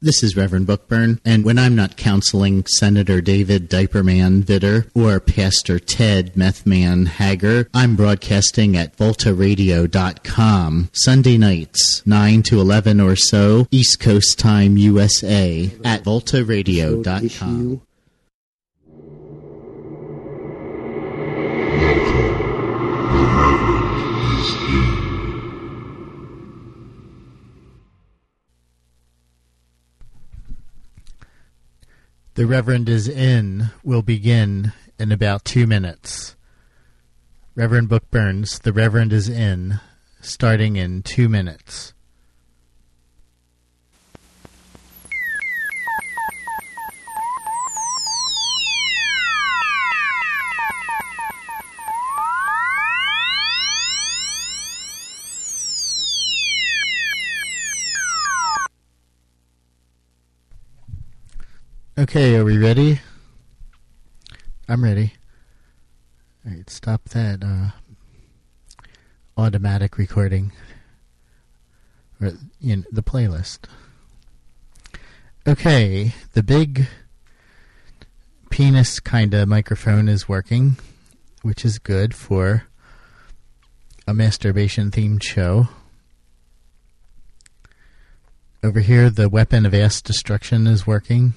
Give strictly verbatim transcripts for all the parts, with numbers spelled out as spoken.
This is Reverend Bookburn, and when I'm not counseling Senator David Diaperman Vitter or Pastor Ted Methman Hager, I'm broadcasting at volta radio dot com Sunday nights, nine to eleven or so, East Coast Time, U S A, at volta radio dot com. The Reverend is in will begin in about two minutes. Reverend Bookburns, the Reverend is in, starting in two minutes. Okay, are we ready? I'm ready. All right, stop that uh, automatic recording. Or, you know, the playlist. Okay, the big penis kind of microphone is working, which is good for a masturbation-themed show. Over here, the weapon of ass destruction is working.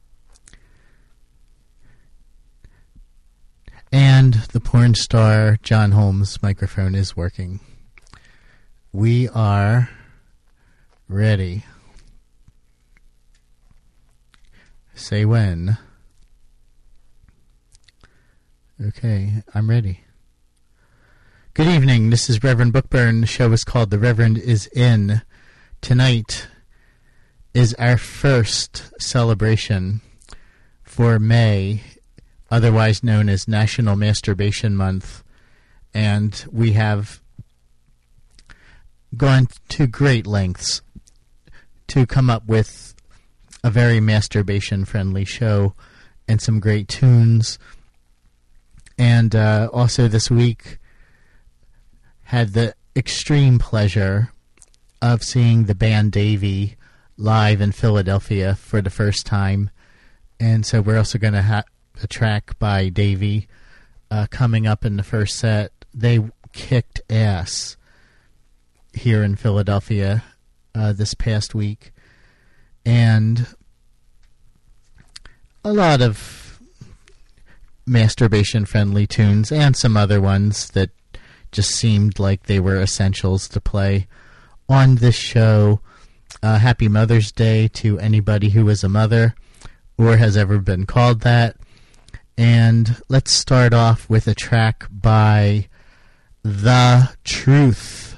And the porn star John Holmes microphone is working. We are ready. Say when. Okay, I'm ready. Good evening, this is Reverend Bookburn. The show is called The Reverend is In. Tonight is our first celebration for May, otherwise known as National Masturbation Month, and we have gone to great lengths to come up with a very masturbation-friendly show and some great tunes. And uh, also this week had the extreme pleasure of seeing the band Davey live in Philadelphia for the first time. And so we're also going to have a track by Davey uh, coming up in the first set. They kicked ass here in Philadelphia uh, this past week. And a lot of masturbation-friendly tunes and some other ones that just seemed like they were essentials to play on this show. Uh, happy Mother's Day to anybody who is a mother or has ever been called that. And let's start off with a track by The Truth.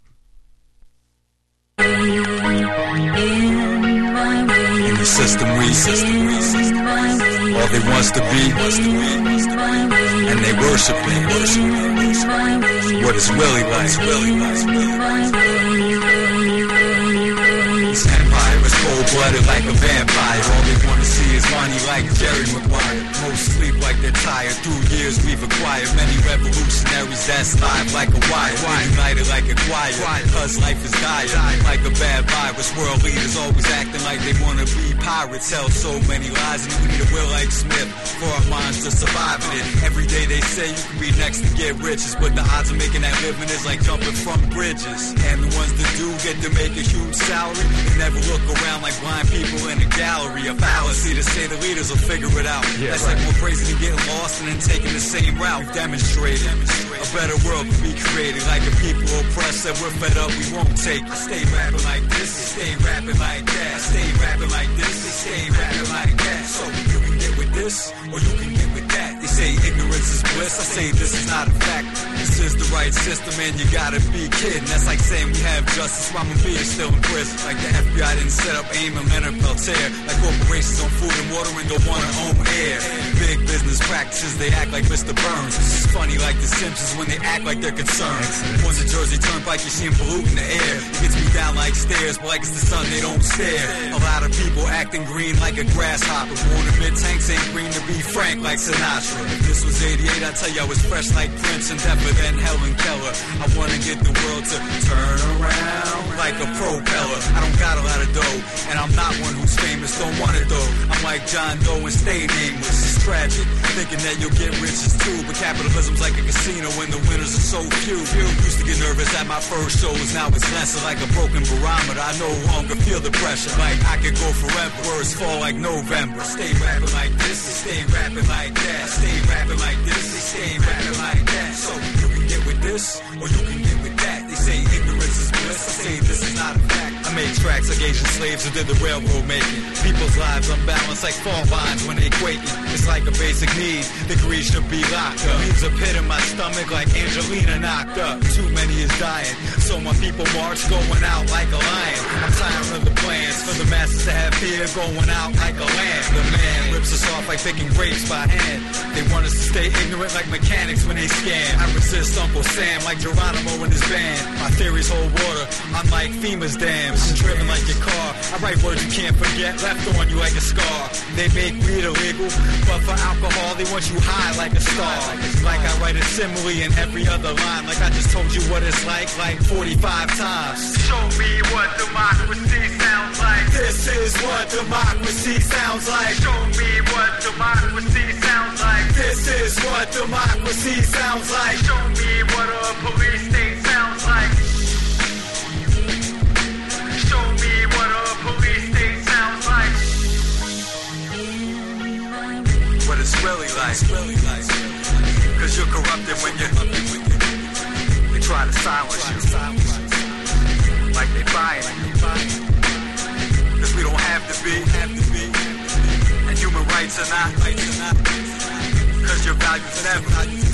In the system we, system we, system we, all they wants to be, wants to be, and they worship me, worship me. What is really like, really like. This empire is cold-blooded like a vampire. All they want to see is money like Jerry Maguire. Most sleep like they're tired. Through years we've acquired many revolutionaries that's live like a wire. United like a choir, cause life is dire. Like a bad virus, world leaders always acting like they want to be pirates. Tell so many lies and we need a will like Smith for our minds to survive in it. Every day they say you can be next to get riches, but the odds of making that living is like jumping from bridges. And the ones that do get to make a huge salary, they never look around like blind people in a gallery. A fallacy to say the leaders will figure it out. Yeah, that's right. Like more crazy than getting lost and then taking the same route. We've demonstrated a better world can be created. Like a people oppressed that we're fed up, we won't take it. Stay rapping like this, stay rapping like that. Stay rapping like this, stay rapping like that. So you can get with this or you can get with that. They say ignorance is bliss, I say this is not a fact. This is the right system and you gotta be kidding. That's like saying we have justice while my beat is still in prison. Like the F B I didn't set up AIM and Leonard Peltier. Like corporations on food and water and don't wanna own air. Big business practices, they act like Mister Burns. This is funny like the Simpsons when they act like they're concerned. One's a Jersey Turnpike, you see them polluting the air. It gets me down like stairs, but like it's the sun, they don't stare. A lot of people acting green like a grasshopper. Won't admit tanks ain't green to be frank like Sinatra. If this was eighty-eight, I'd tell you I was fresh like Prince and Depper, then Helen Keller. I wanna get the world to turn around like a propeller. I don't got a lot of dough, and I'm not one who's famous, don't want it though. I'm like John Doe and stay nameless. It's tragic, thinking that you'll get riches too, but capitalism's like a casino when the winners are so few. Few used to get nervous at my first shows, now it's less like a broken barometer. I no longer feel the pressure, like I could go forever. Words fall like November. Stay rapping like this, stay rapping like that. Stay rapping like this, stay rapping like that. So you can get with this, or you can get with that. They say ignorance is bliss, I say this is not a fact. I made tracks like Asian slaves who did the railroad making. People's lives unbalanced like fault lines when they quaking. It's like a basic need, the greed should be locked up. Leaves a pit in my stomach like Angelina knocked up. Too many is dying, so my people march going out like a lion. I'm tired of the plans for the masses to have fear going out like a lamb. The man rips us off like picking grapes by hand. They want us to stay ignorant like mechanics when they scam. I resist Uncle Sam like Geronimo and his band. My theories hold water, unlike FEMA's dams. I'm driven like your car, I write words you can't forget, left on you like a scar. They make weed illegal, but for alcohol they want you high like a star. Like I write a simile in every other line, like I just told you what it's like, like forty-five times. Show me what democracy sounds like. This is what democracy sounds like. Show me what democracy sounds like. This is what democracy sounds like. Show me what a police state sounds like. Show me what a police state sounds like. What it's really like. Cause you're corrupted when you're they try to silence you. Like they buying you. Cause we don't have to be. And human rights are not. Cause your values never.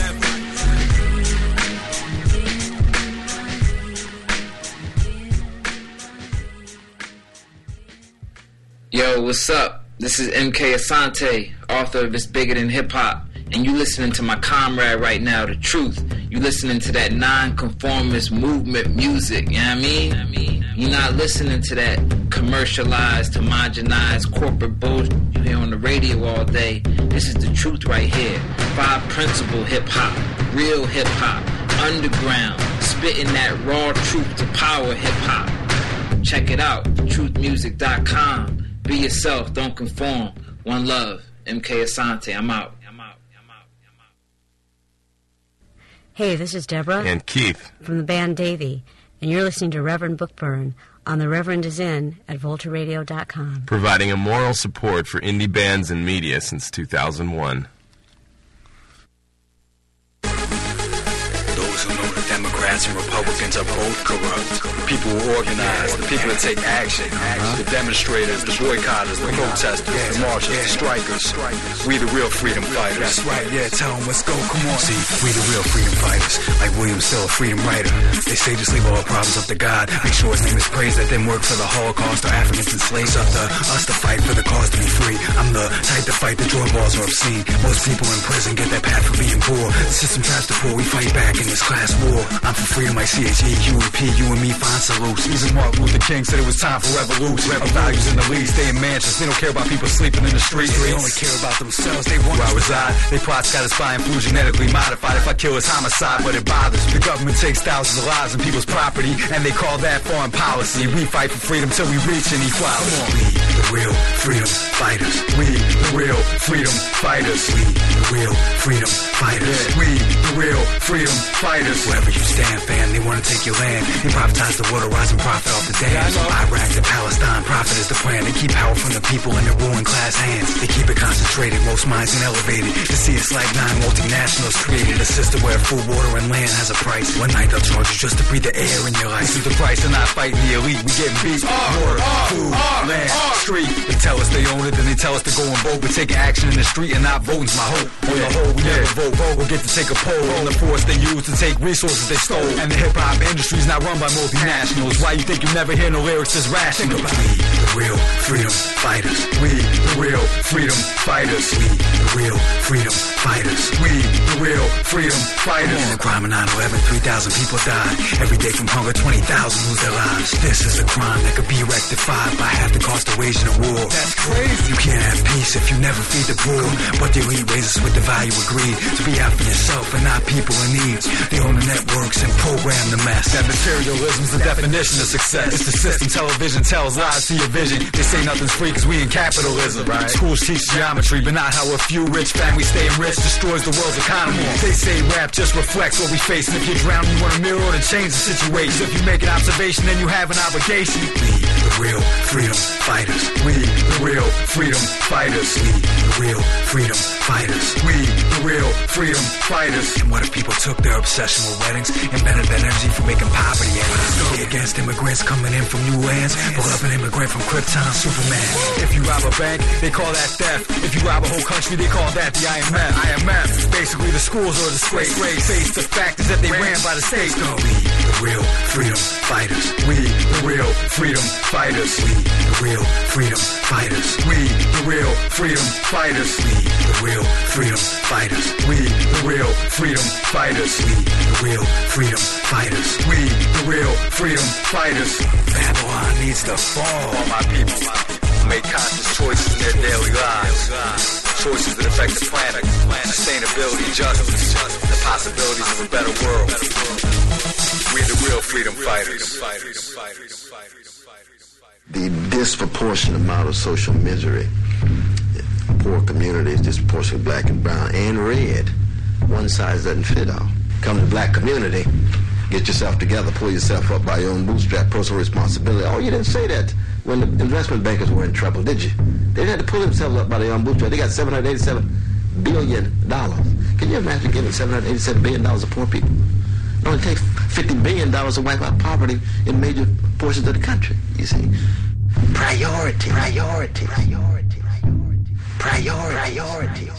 Yo, what's up? This is M K Asante, author of It's Bigger Than Hip Hop, and you listening to my comrade right now, The Truth. You listening to that non-conformist movement music, you know what I mean? I mean, you're not listening to that commercialized, homogenized corporate bullshit you hear on the radio all day. This is The Truth right here. Five principle hip hop, real hip hop, underground, spitting that raw truth to power hip hop. Check it out, truth music dot com. Be yourself, don't conform. One love. M K Asante, I'm out. I'm out. I'm out. I'm out. Hey, this is Deborah. And Keith. From the band Davey. And you're listening to Reverend Bookburn on The Reverend Is In at Volta Radio dot com. Providing a moral support for indie bands and media since two thousand one. Those who know the Democrats and Republicans are both corrupt. People who organize, the people that take action, uh-huh. the demonstrators, the boycotters, the protesters, yeah, the marchers, yeah. the strikers. We the real freedom fighters. That's right, yeah, tell them let's go, come on. See, we the real freedom fighters, like William Still, a freedom writer. They say just leave all problems up to God. Make sure his name is praised, that didn't work for the Holocaust or Africans enslaved. It's up to us to fight for the cause to be free. I'm the type to fight, the drug laws are obscene. Most people in prison get that path for being poor. The system traps the poor, we fight back in this class war. I'm for freedom like C H E, U E P, you and me find salutes. Even Martin Luther King said it was time for revolution. Rebel values in the least, they in Manchester, they don't care about people sleeping in the streets. They only care about themselves, they want where I reside. They plots got us buying food genetically modified. If I kill, it's homicide, but it bothers. The government takes thousands of lives and people's property, and they call that foreign policy. We fight for freedom till we reach inequality. We the real freedom fighters. We the real freedom fighters. We the real freedom fighters. We the real freedom fighters. Wherever you stand, fam, they want to take your land. They privatize the water, rise and profit off the dams. Iraq to Palestine, profit is the plan. They keep power from the people in their ruling class hands. They keep it concentrated, most minds and elevated. To see it's like nine multinationals created a system where food, water, and land has a price. One night they'll charge you just to breathe the air in your life. This is the price of not fighting the elite. We getting beat. Water, food, land, street. They tell us they own it, then they tell us to go and vote. But taking action in the street and not voting's my hope. On the whole, we never vote. Vote, we'll get to take a poll on the force they use to take resources they stole. And the hip-hop industry's not run by multinationals. Why you think you never hear no lyrics is rational? We the real freedom fighters. We the real freedom fighters. We the real freedom fighters. We the real freedom fighters. In the crime of nine eleven, three thousand people died. Every day from hunger, twenty thousand lose their lives. This is a crime that could be rectified by half the cost of waging a war. That's crazy. You can't have peace if you never feed the poor. But the elite raises with the value of greed. To be out for yourself and not people in need. They own the networks and program the mess. That materialism's the definition of success. It's the system television tells lies to your vision. They say nothing's free cause we in capitalism. Right. Schools teach geometry, but not how a few rich families staying rich destroys the world's economy. They say rap just reflects what we face. And if you're drowning, you want a mirror to change the situation. If you make an observation, then you have an obligation. We, the real freedom fighters. We, the real freedom fighters. We, the real freedom fighters. We, the real freedom fighters. And what if people took their obsession with weddings and better that energy for making poverty end? Be against immigrants coming in from new lands. Pull up an immigrant from Krypton, Superman. If you rob a bank, they call that theft. If you rob a whole country, they call that the I M F. I M F. Basically, the schools are a disgrace. Face the fact is that they ran by the state. We, the real freedom fighters. We, the real freedom fighters. We, the real freedom fighters. We, the real freedom fighters. We, the real freedom fighters. We, the real freedom fighters. We, the real freedom fighters. We, the real freedom fighters. Babylon needs to fall. All my people, my people make conscious choices in their daily lives. Choices that affect the planet, sustainability, justice, the possibilities of a better world. We're the real freedom fighters. The disproportionate amount of social misery, poor communities, disproportionately black and brown and red, one size doesn't fit all. Come to the black community, get yourself together, pull yourself up by your own bootstrap, personal responsibility. Oh, you didn't say that when the investment bankers were in trouble, did you? They had to pull themselves up by their own bootstrap. They got seven hundred eighty-seven billion dollars. Can you imagine giving seven hundred eighty-seven billion dollars to poor people? It only takes fifty billion dollars to wipe out poverty in major portions of the country, you see. Priority, priority, priority, priority, priority.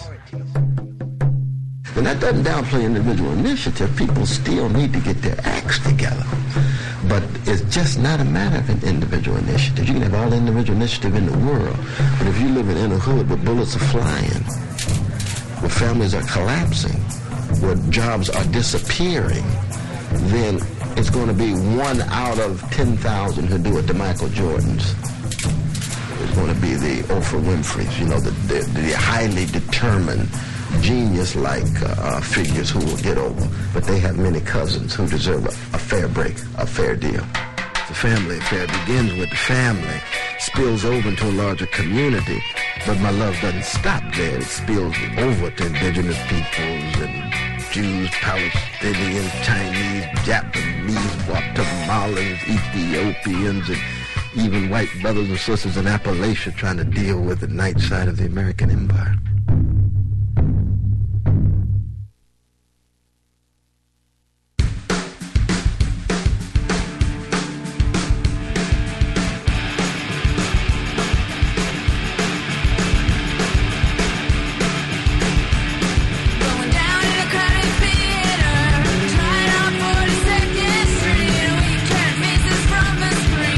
And that doesn't downplay individual initiative. People still need to get their acts together. But it's just not a matter of an individual initiative. You can have all the individual initiative in the world, but if you live in a hood where bullets are flying, where families are collapsing, where jobs are disappearing, then it's going to be one out of ten thousand who do it, the Michael Jordans. It's going to be the Oprah Winfreys, you know, the, the, the highly determined, genius-like uh, uh, figures who will get over. But they have many cousins who deserve a, a fair break, a fair deal. The family affair begins with the family, spills over into a larger community, but my love doesn't stop there. It spills over to indigenous peoples and Jews, Palestinians, Chinese, Japanese, Guatemalans, Ethiopians, and even white brothers and sisters in Appalachia trying to deal with the night side of the American Empire.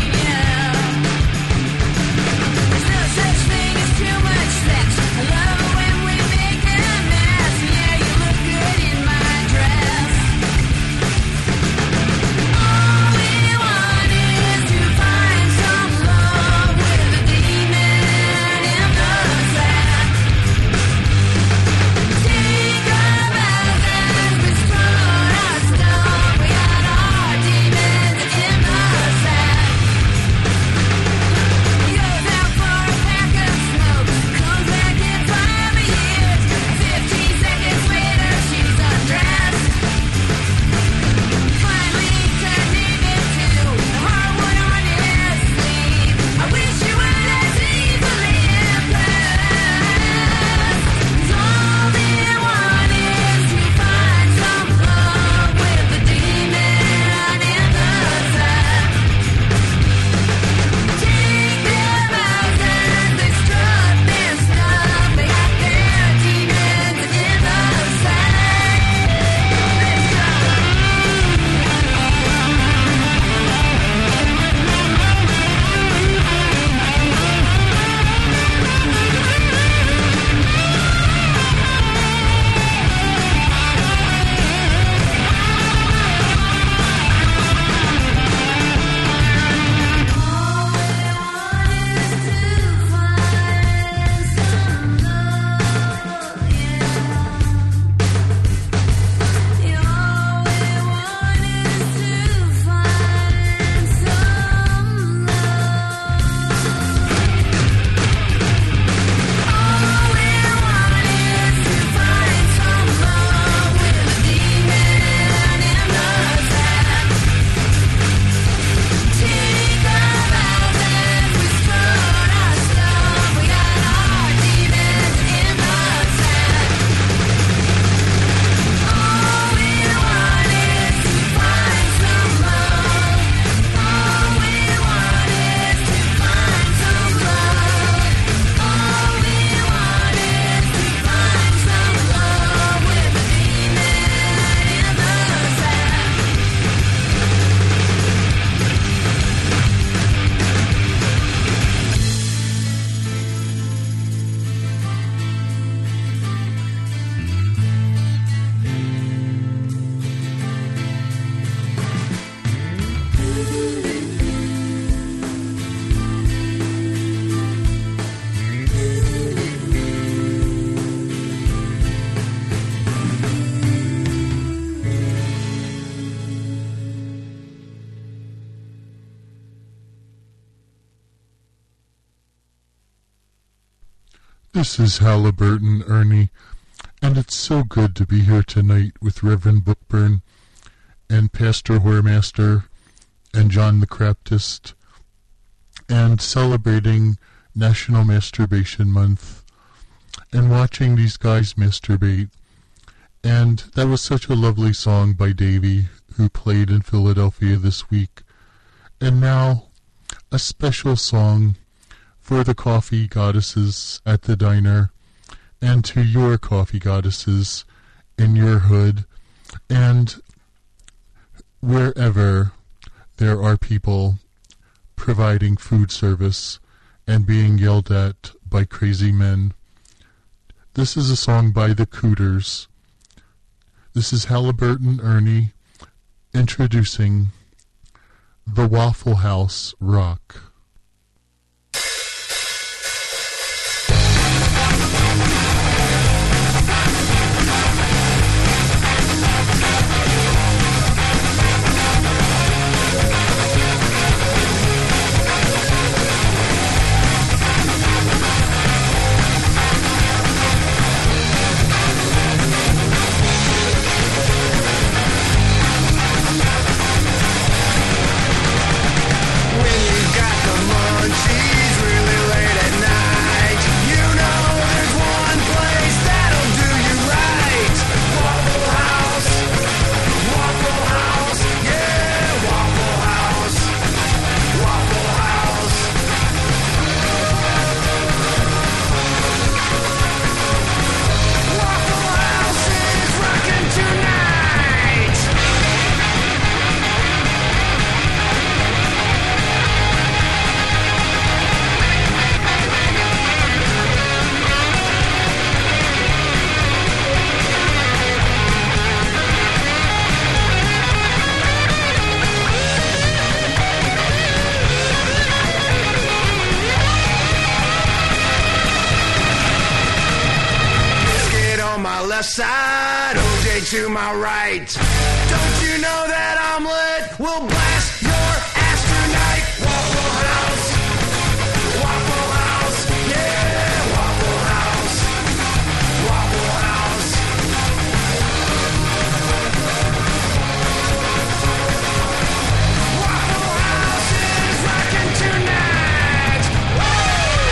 Love This is Halliburton, Ernie, and it's so good to be here tonight with Reverend Bookburn and Pastor Whoremaster and John the Craptist, and celebrating National Masturbation Month, and watching these guys masturbate. And that was such a lovely song by Davey, who played in Philadelphia this week. And now, a special song for the coffee goddesses at the diner, and to your coffee goddesses in your hood, and wherever there are people providing food service and being yelled at by crazy men. This is a song by the Cooters. This is Halliburton Ernie introducing the Waffle House Rock. Side, O J to my right. Don't you know that omelet will blast your ass tonight? Waffle House, Waffle House, yeah, Waffle House, Waffle House. Waffle House is rocking tonight. Woo!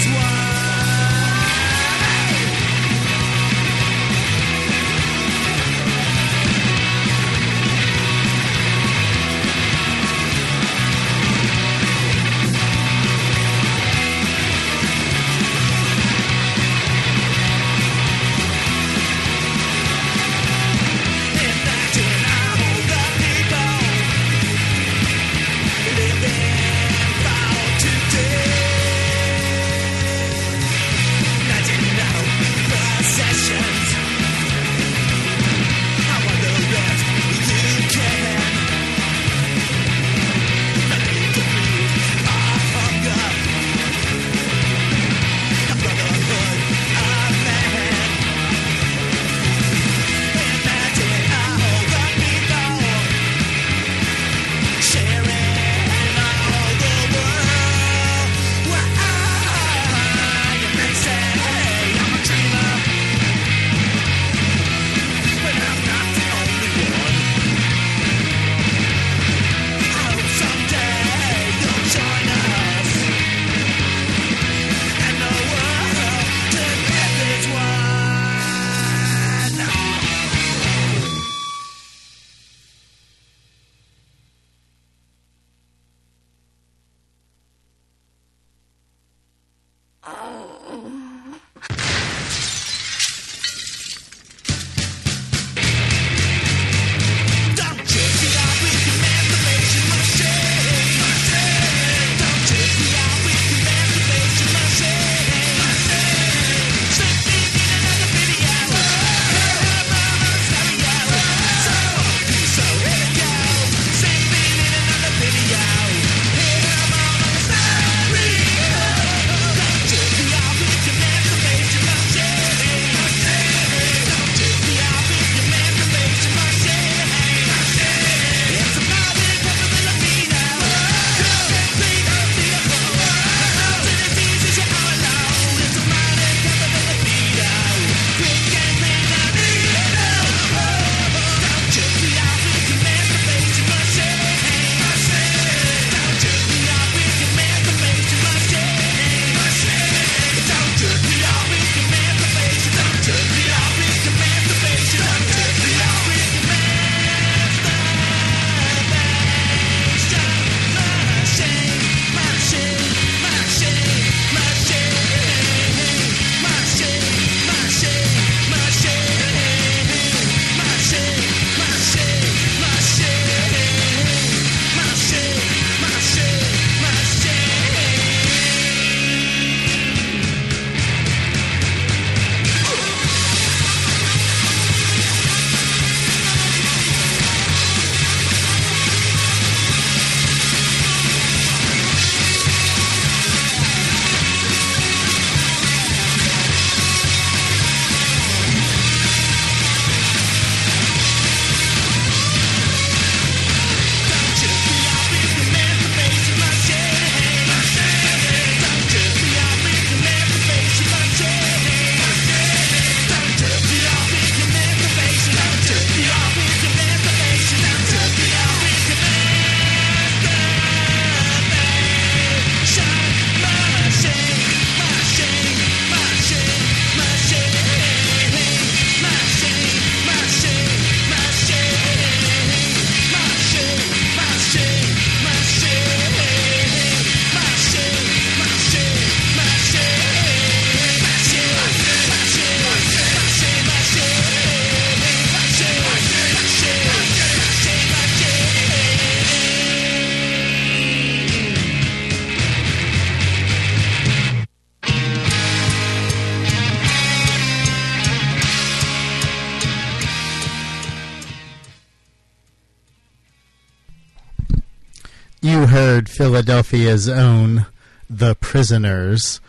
You heard Philadelphia's own The Prisoners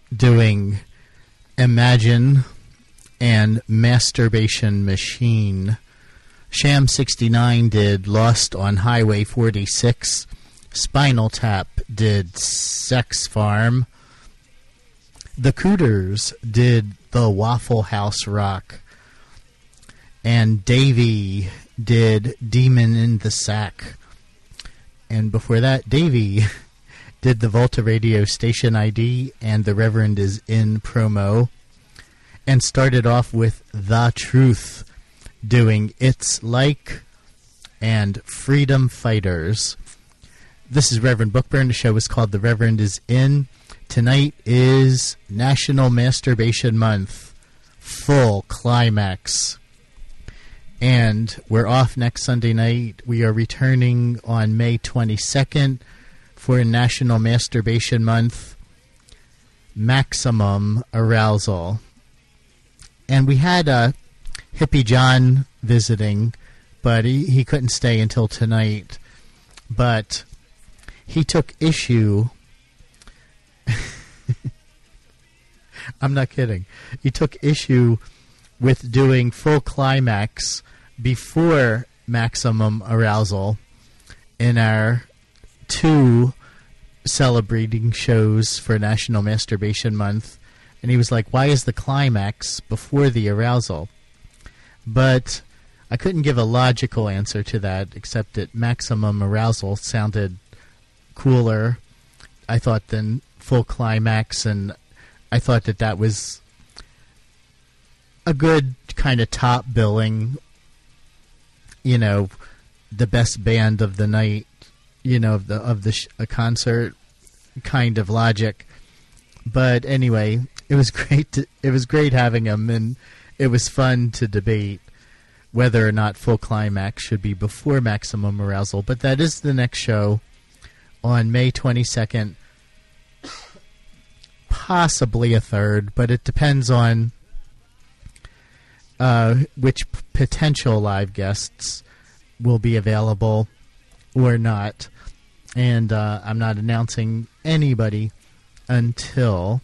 doing Imagine and Masturbation Machine. Sham sixty-nine did Lost on Highway forty-six. Spinal Tap did Sex Farm. The Cooters did The Waffle House Rock. And Davey did Demon in the Sack. And before that, Davey did the Volta Radio station I D and the Reverend is in promo, and started off with The Truth doing It's Like and Freedom Fighters. This is Reverend Bookburn. The show is called The Reverend is In. Tonight is National Masturbation Month, full climax. And we're off next Sunday night. We are returning on May twenty-second for National Masturbation Month, Maximum Arousal. And we had uh, Hippie John visiting, but he, he couldn't stay until tonight. But he took issue... I'm not kidding. He took issue with doing full climax before Maximum Arousal in our two celebrating shows for National Masturbation Month. And he was like, why is the climax before the arousal? But I couldn't give a logical answer to that, except that Maximum Arousal sounded cooler, I thought, than full climax, and I thought that that was a good kind of top billing, you know, the best band of the night, you know, of the of the sh- a concert kind of logic. But anyway, it was great. To, it was great having him, and it was fun to debate whether or not full climax should be before Maximum Arousal. But that is the next show on May twenty-second. Possibly a third, but it depends on uh, which p- potential live guests will be available or not. And uh, I'm not announcing anybody until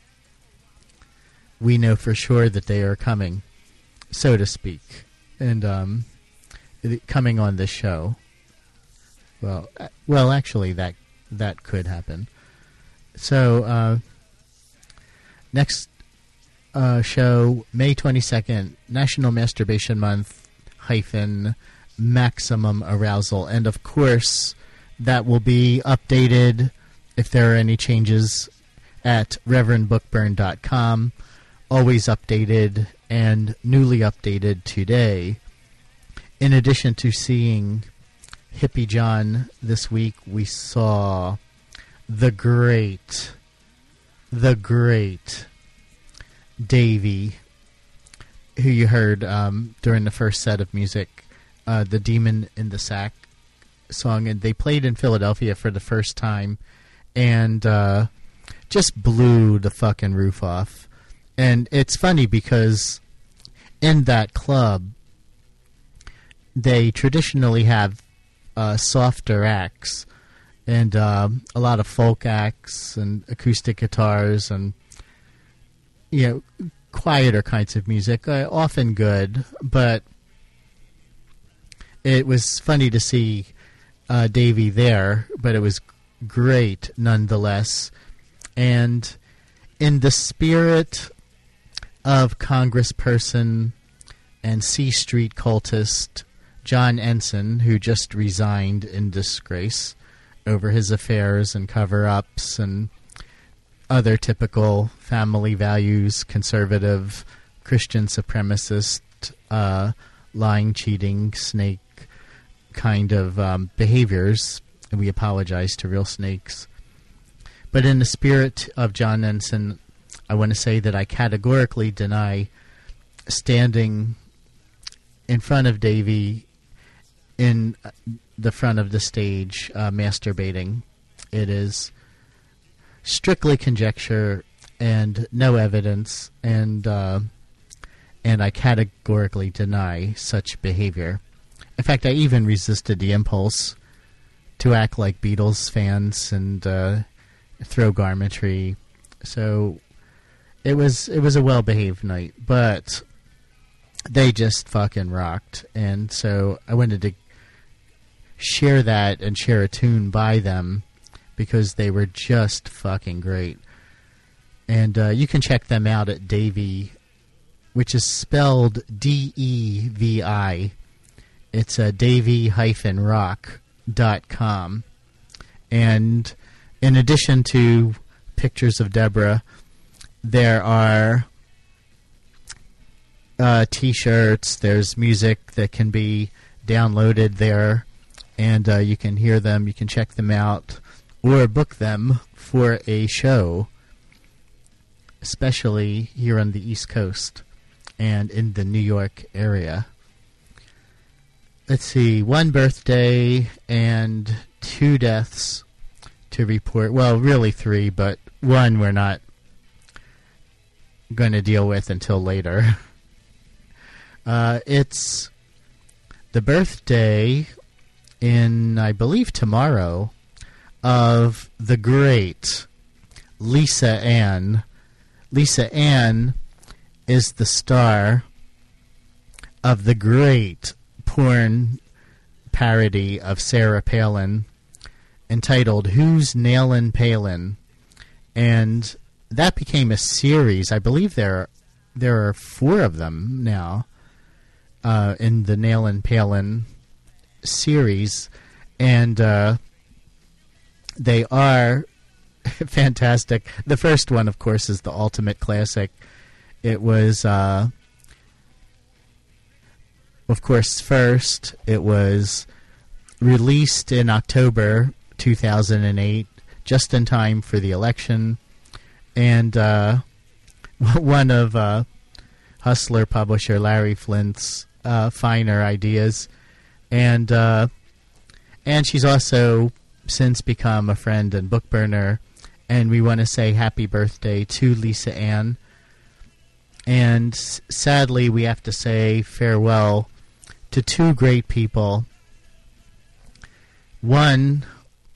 we know for sure that they are coming, so to speak, and um, coming on this show. Well, uh, well, actually, that that could happen. So. Uh, Next uh, show, May twenty-second, National Masturbation Month, hyphen, Maximum Arousal. And, of course, that will be updated, if there are any changes, at reverend bookburn dot com. Always updated and newly updated today. In addition to seeing Hippie John this week, we saw the great... the great Davey, who you heard um, during the first set of music, uh, the Demon in the Sack song, and they played in Philadelphia for the first time, and uh, just blew the fucking roof off. And it's funny because in that club, they traditionally have uh, softer acts, and um, a lot of folk acts and acoustic guitars and, you know, quieter kinds of music, uh, often good, but it was funny to see uh, Davey there, but it was great nonetheless. And in the spirit of Congressperson and C Street cultist John Ensign, who just resigned in disgrace over his affairs and cover-ups and other typical family values, conservative, Christian supremacist, uh, lying, cheating, snake kind of um, behaviors. And we apologize to real snakes. But in the spirit of John Ensign, I want to say that I categorically deny standing in front of Davey in the front of the stage uh, masturbating. It is strictly conjecture and no evidence, and uh, and I categorically deny such behavior. In fact, I even resisted the impulse to act like Beatles fans and uh, throw garmentry. So it was it was a well-behaved night, but they just fucking rocked, and so I wanted to share that and share a tune by them because they were just fucking great. And uh, you can check them out at Davey, which is spelled D E V I. It's uh, davey dash rock dot com. And in addition to pictures of Deborah, there are uh, T-shirts, there's music that can be downloaded there, and uh, you can hear them, you can check them out, or book them for a show, especially here on the East Coast and in the New York area. Let's see, one birthday and two deaths to report. Well, really three, but one we're not going to deal with until later. Uh, it's the birthday in, I believe, tomorrow, of the great Lisa Ann. Lisa Ann is the star of the great porn parody of Sarah Palin entitled Who's Nailin' Palin? And that became a series. I believe there, there are four of them now uh, in the Nailin' Palin series. And uh, they are fantastic. The first one, of course, is the ultimate classic. It was, uh, of course, first, it was released in October two thousand eight, just in time for the election. And uh, one of uh, Hustler publisher Larry Flint's uh, finer ideas. And, uh, and she's also since become a friend and book burner. And we want to say happy birthday to Lisa Ann. And s- sadly, we have to say farewell to two great people. One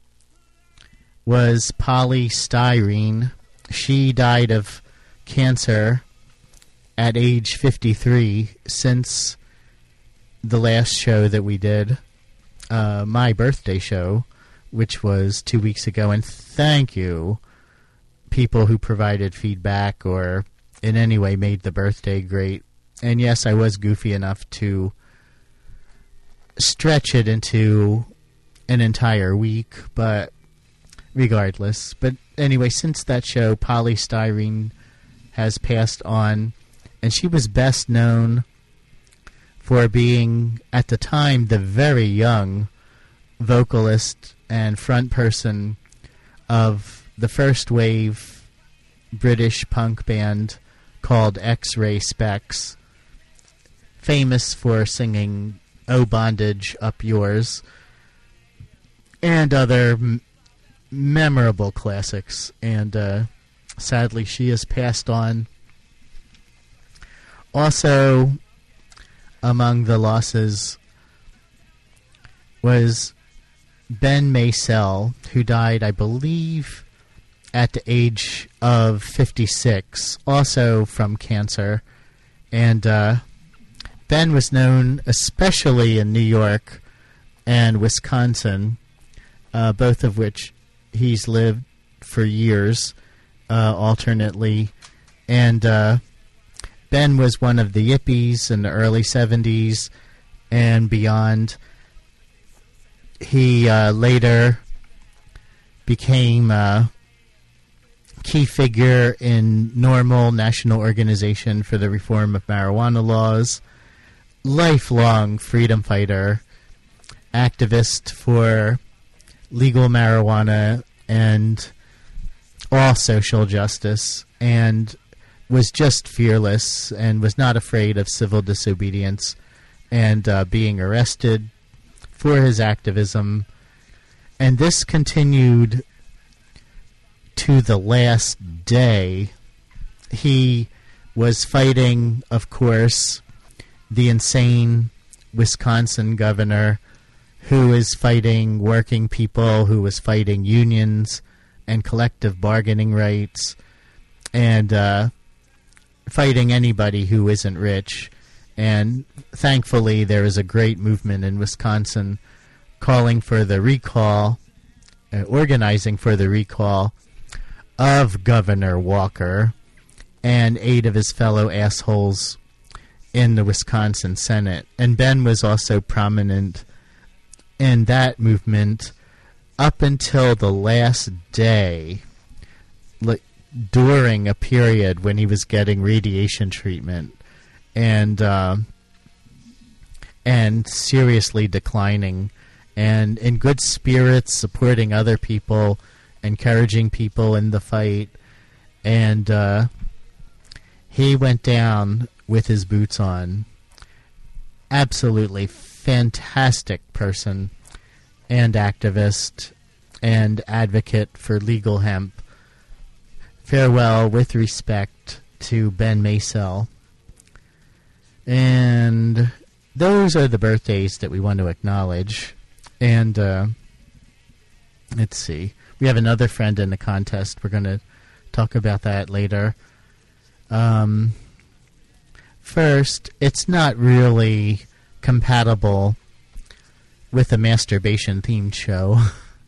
was Polly Styrene. She died of cancer at age fifty-three since the last show that we did, uh, my birthday show, which was two weeks ago. And thank you, people who provided feedback or in any way made the birthday great. And yes, I was goofy enough to stretch it into an entire week, but regardless. But anyway, since that show, Polly Styrene has passed on, and she was best known for being, at the time, the very young vocalist and front person of the first wave British punk band called X-Ray Specs, famous for singing Oh Bondage, Up Yours, and other m- memorable classics. And uh, sadly, she has passed on. Also, among the losses was Ben Maysell, who died, I believe, at the age of fifty-six, also from cancer. And uh, Ben was known especially in New York and Wisconsin, uh, both of which he's lived for years, uh, alternately. And uh, Ben was one of the Yippies in the early seventies and beyond. He uh, later became a key figure in NORML, National Organization for the Reform of Marijuana Laws, lifelong freedom fighter, activist for legal marijuana and all social justice, and was just fearless and was not afraid of civil disobedience and uh, being arrested for his activism. And this continued to the last day. He was fighting, of course, the insane Wisconsin governor who is fighting working people, who was fighting unions and collective bargaining rights, and uh, fighting anybody who isn't rich. And thankfully, there is a great movement in Wisconsin calling for the recall, uh, organizing for the recall of Governor Walker and eight of his fellow assholes in the Wisconsin Senate. And Ben was also prominent in that movement up until the last day, like during a period when he was getting radiation treatment and uh, and seriously declining, and in good spirits, supporting other people, encouraging people in the fight, and uh, he went down with his boots on. Absolutely fantastic person and activist and advocate for legal hemp. Farewell with respect to Ben Maysel. And those are the birthdays that we want to acknowledge. And uh, let's see. We have another friend in the contest. We're going to talk about that later. Um, first, it's not really compatible with a masturbation-themed show.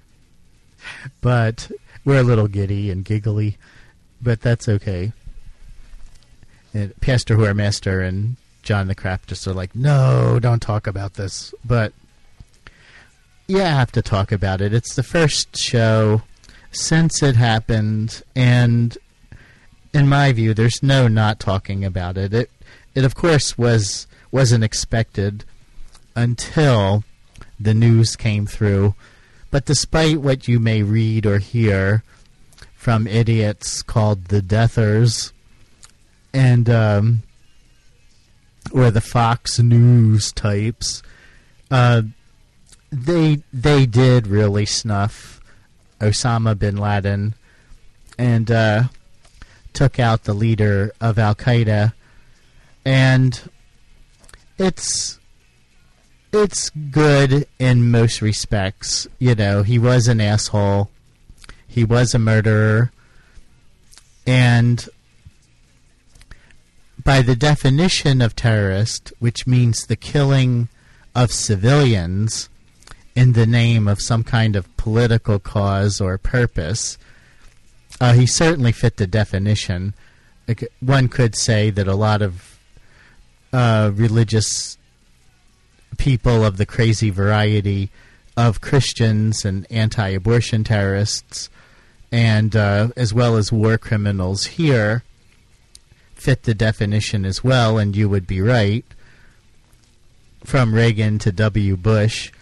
But we're a little giddy and giggly. But that's okay. And Pastor Whoremaster and John the Craptist are like, no, don't talk about this. But yeah, I have to talk about it. It's the first show since it happened, and in my view, there's no not talking about it. It, it of course, was wasn't expected until the news came through. But despite what you may read or hear from idiots called the Deathers and um, or the Fox News types, uh, they they did really snuff Osama bin Laden and uh, took out the leader of Al-Qaeda, and it's it's good in most respects. You know, he was an asshole. He was a murderer. And by the definition of terrorist, which means the killing of civilians in the name of some kind of political cause or purpose, uh, he certainly fit the definition. One could say that a lot of uh, religious people of the crazy variety of Christians and anti-abortion terrorists, and uh, as well as war criminals here, fit the definition as well, and you would be right. From Reagan to W. Bush.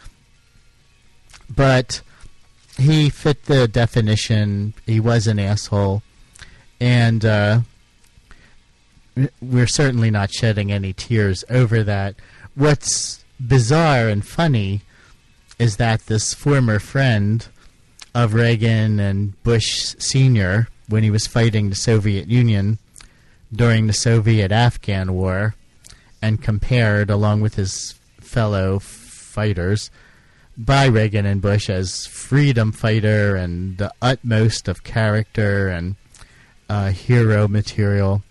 But he fit the definition. He was an asshole. And uh, we're certainly not shedding any tears over that. What's bizarre and funny is that this former friend of Reagan and Bush Senior, when he was fighting the Soviet Union during the Soviet-Afghan War, and compared, along with his fellow fighters, by Reagan and Bush as freedom fighter and the utmost of character and uh, hero material,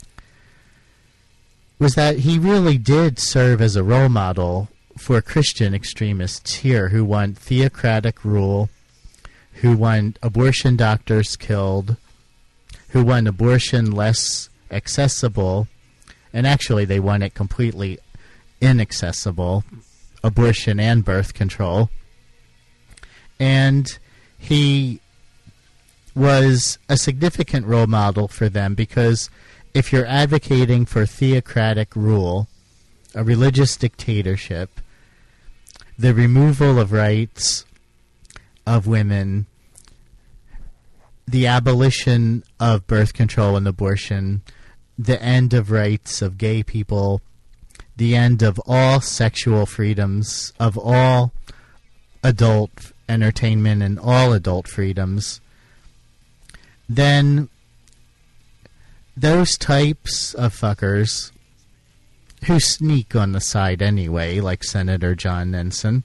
was that he really did serve as a role model for Christian extremists here who want theocratic rule, who want abortion doctors killed, who want abortion less accessible, and actually they want it completely inaccessible, abortion and birth control. And he was a significant role model for them, because if you're advocating for theocratic rule, a religious dictatorship, the removal of rights of women, the abolition of birth control and abortion, the end of rights of gay people, the end of all sexual freedoms, of all adult entertainment and all adult freedoms, then those types of fuckers who sneak on the side anyway, like Senator John Nenson,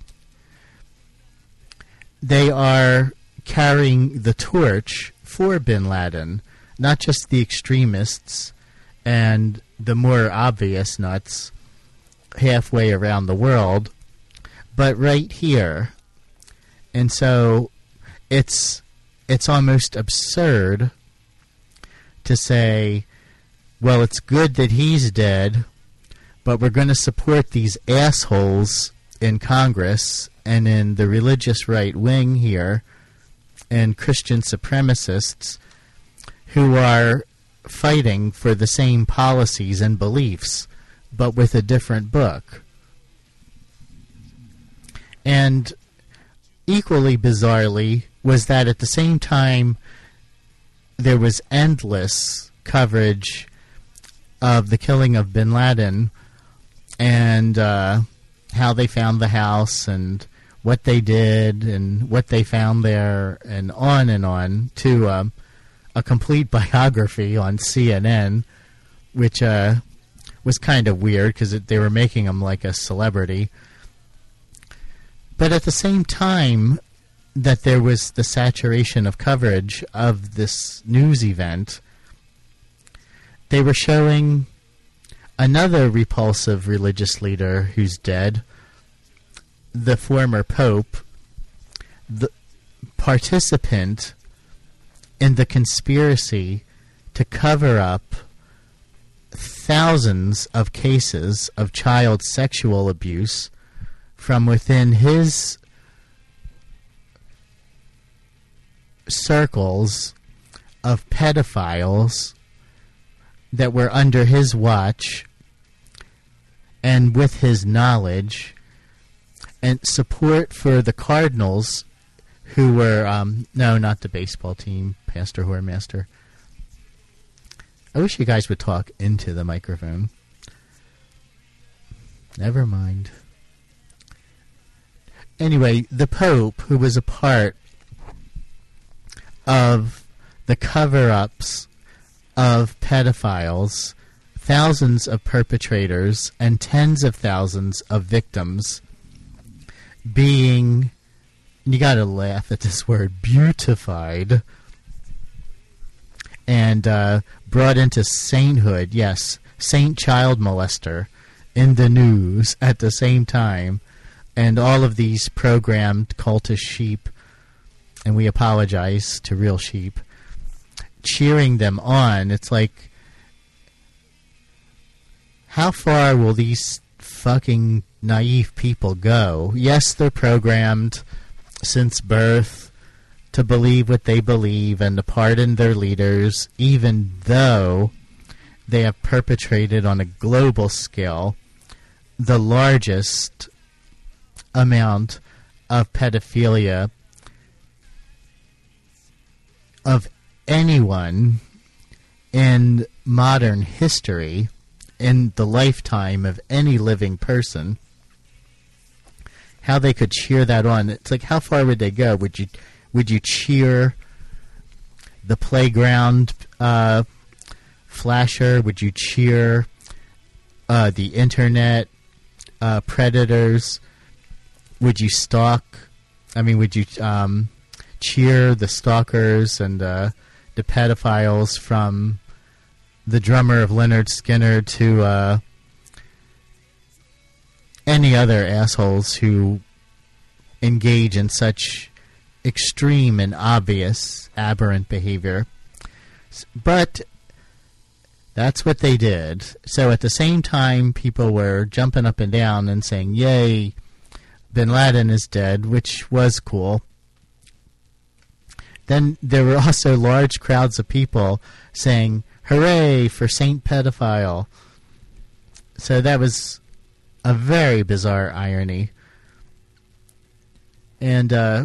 they are carrying the torch for bin Laden, not just the extremists and the more obvious nuts halfway around the world, but right here. And so it's it's almost absurd to say, well, it's good that he's dead, but we're going to support these assholes in Congress and in the religious right wing here, and Christian supremacists who are fighting for the same policies and beliefs, but with a different book. And equally bizarrely was that at the same time there was endless coverage of the killing of bin Laden and uh, how they found the house and what they did and what they found there and on and on, to um, a complete biography on C N N, which uh, was kind of weird because they were making him like a celebrity. But at the same time that there was the saturation of coverage of this news event, they were showing another repulsive religious leader who's dead, the former pope, the participant in the conspiracy to cover up thousands of cases of child sexual abuse from within his circles of pedophiles that were under his watch and with his knowledge, and support for the Cardinals, who were, um, no, not the baseball team, Pastor Whoremaster. I wish you guys would talk into the microphone. Never mind. Anyway, the Pope, who was a part of the cover-ups of pedophiles, thousands of perpetrators, and tens of thousands of victims being, you gotta laugh at this word, beautified, and uh, brought into sainthood, yes, saint child molester, in the news at the same time, and all of these programmed cultist sheep, and we apologize to real sheep, cheering them on. It's like, how far will these fucking naive people go? Yes, they're programmed since birth to believe what they believe and to pardon their leaders, even though they have perpetrated on a global scale the largest amount of pedophilia of anyone in modern history, in the lifetime of any living person. How they could cheer that on. It's like, how far would they go? Would you would you cheer the playground uh, flasher? Would you cheer uh, the internet uh, predators? Would you stalk? I mean, would you um, cheer the stalkers and uh, the pedophiles, from the drummer of Lynyrd Skynyrd to uh, any other assholes who engage in such extreme and obvious aberrant behavior? But that's what they did. So at the same time, people were jumping up and down and saying, yay, bin Laden is dead, which was cool. Then there were also large crowds of people saying, hooray for Saint Pedophile. So that was a very bizarre irony. And uh,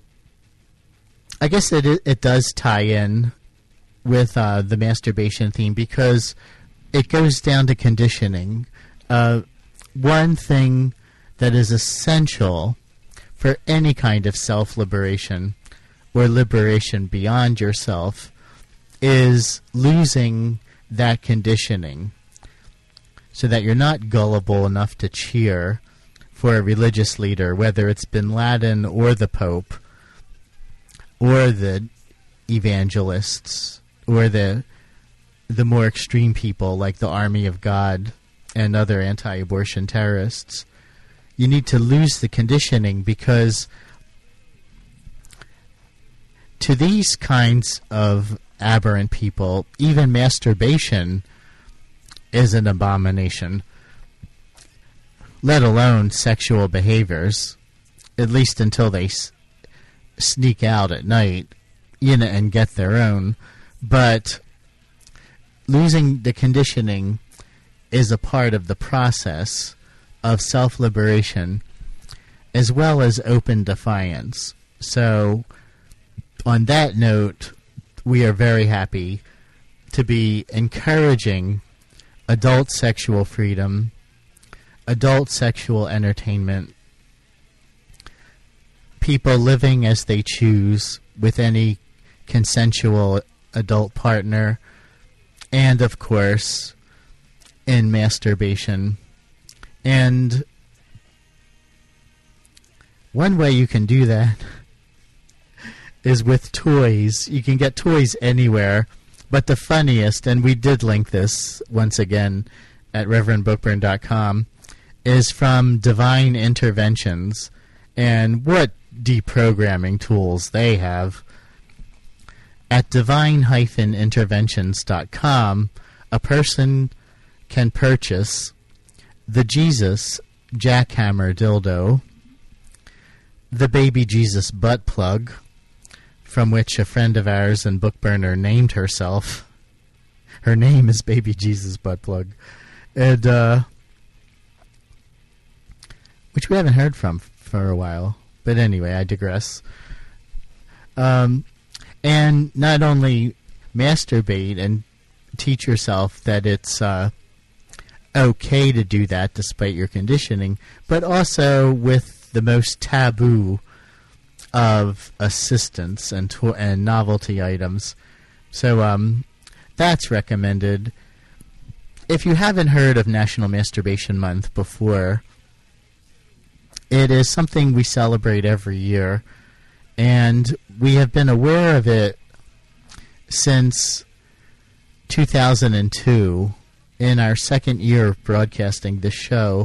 I guess it it does tie in with uh, the masturbation theme, because it goes down to conditioning. Uh, one thing that is essential for any kind of self-liberation or liberation beyond yourself is losing that conditioning, so that you're not gullible enough to cheer for a religious leader, whether it's bin Laden or the Pope or the evangelists or the the more extreme people like the Army of God and other anti-abortion terrorists. You need to lose the conditioning, because to these kinds of aberrant people, even masturbation is an abomination, let alone sexual behaviors. at least until they s- sneak out at night, you know, and get their own. But losing the conditioning is a part of the process of self-liberation as well as open defiance. So on that note, we are very happy to be encouraging adult sexual freedom, adult sexual entertainment, people living as they choose with any consensual adult partner, and of course in masturbation. And one way you can do that is with toys. You can get toys anywhere, but the funniest, and we did link this once again at reverend bookburn dot com, is from Divine Interventions, and what deprogramming tools they have. At divine dash interventions dot com, a person can purchase the Jesus Jackhammer Dildo, the Baby Jesus Butt Plug, from which a friend of ours and Bookburner named herself. Her name is Baby Jesus Butt Plug. And, uh, which we haven't heard from for a while. But anyway, I digress. Um, and not only masturbate and teach yourself that it's uh, okay to do that despite your conditioning, but also with the most taboo of assistance and to- and novelty items. So um, that's recommended. If you haven't heard of National Masturbation Month before, it is something we celebrate every year, and we have been aware of it since two thousand two, in our second year of broadcasting this show,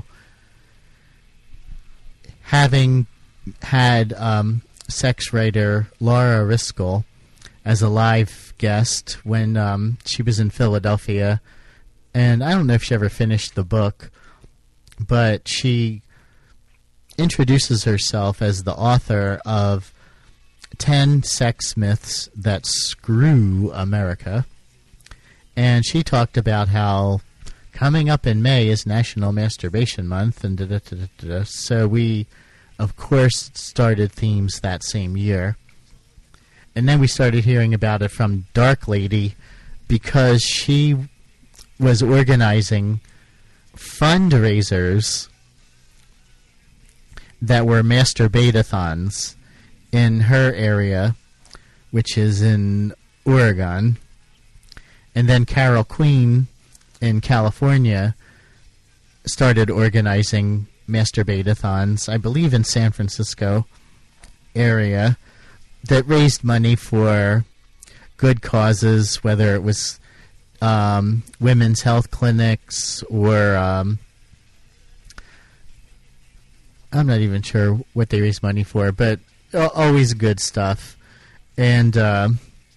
having had um, sex writer Laura Riskel as a live guest when um, she was in Philadelphia. And I don't know if she ever finished the book, but she introduces herself as the author of ten Sex Myths That Screw America. And she talked about how coming up in May is National Masturbation Month, and da da da da da. So we, of course, started themes that same year. And then we started hearing about it from Dark Lady because she was organizing fundraisers that were masturbate-a-thons in her area, which is in Oregon. And then Carol Queen in California started organizing masturbate-a-thons, I believe in San Francisco area, that raised money for good causes, whether it was um, women's health clinics or um, I'm not even sure what they raised money for, but always good stuff. And uh,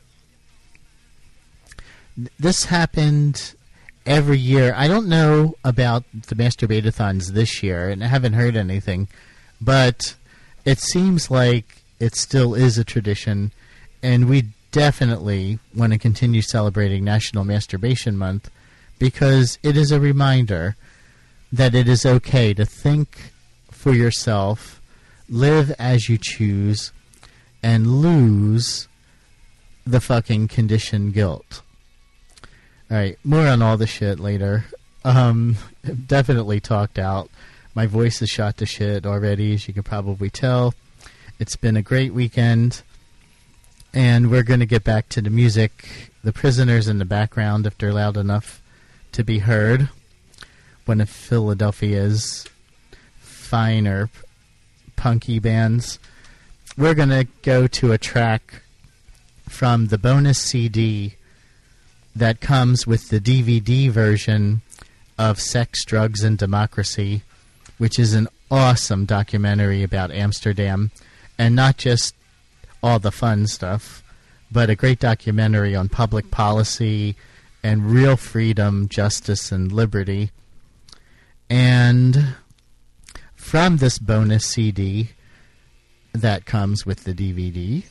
this happened every year. I don't know about the masturbate-a-thons this year, and I haven't heard anything, but it seems like it still is a tradition, and we definitely want to continue celebrating National Masturbation Month because it is a reminder that it is okay to think for yourself, live as you choose, and lose the fucking conditioned guilt. Alright, more on all the shit later. Um, definitely talked out. My voice is shot to shit already, as you can probably tell. It's been a great weekend, and we're going to get back to the music. The Prisoners in the background, if they're loud enough to be heard. One of Philadelphia's finer punky bands. We're going to go to a track from the bonus C D that comes with the D V D version of Sex, Drugs, and Democracy, which is an awesome documentary about Amsterdam, and not just all the fun stuff, but a great documentary on public policy and real freedom, justice, and liberty. And from this bonus C D, that comes with the D V D.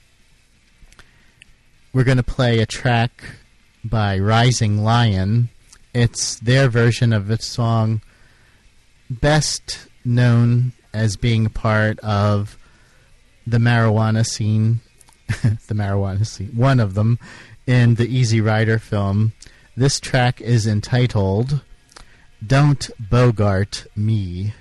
We're going to play a track by Rising Lion. It's their version of a song best known as being a part of the marijuana scene, the marijuana scene, one of them, in the Easy Rider film. This track is entitled Don't Bogart Me.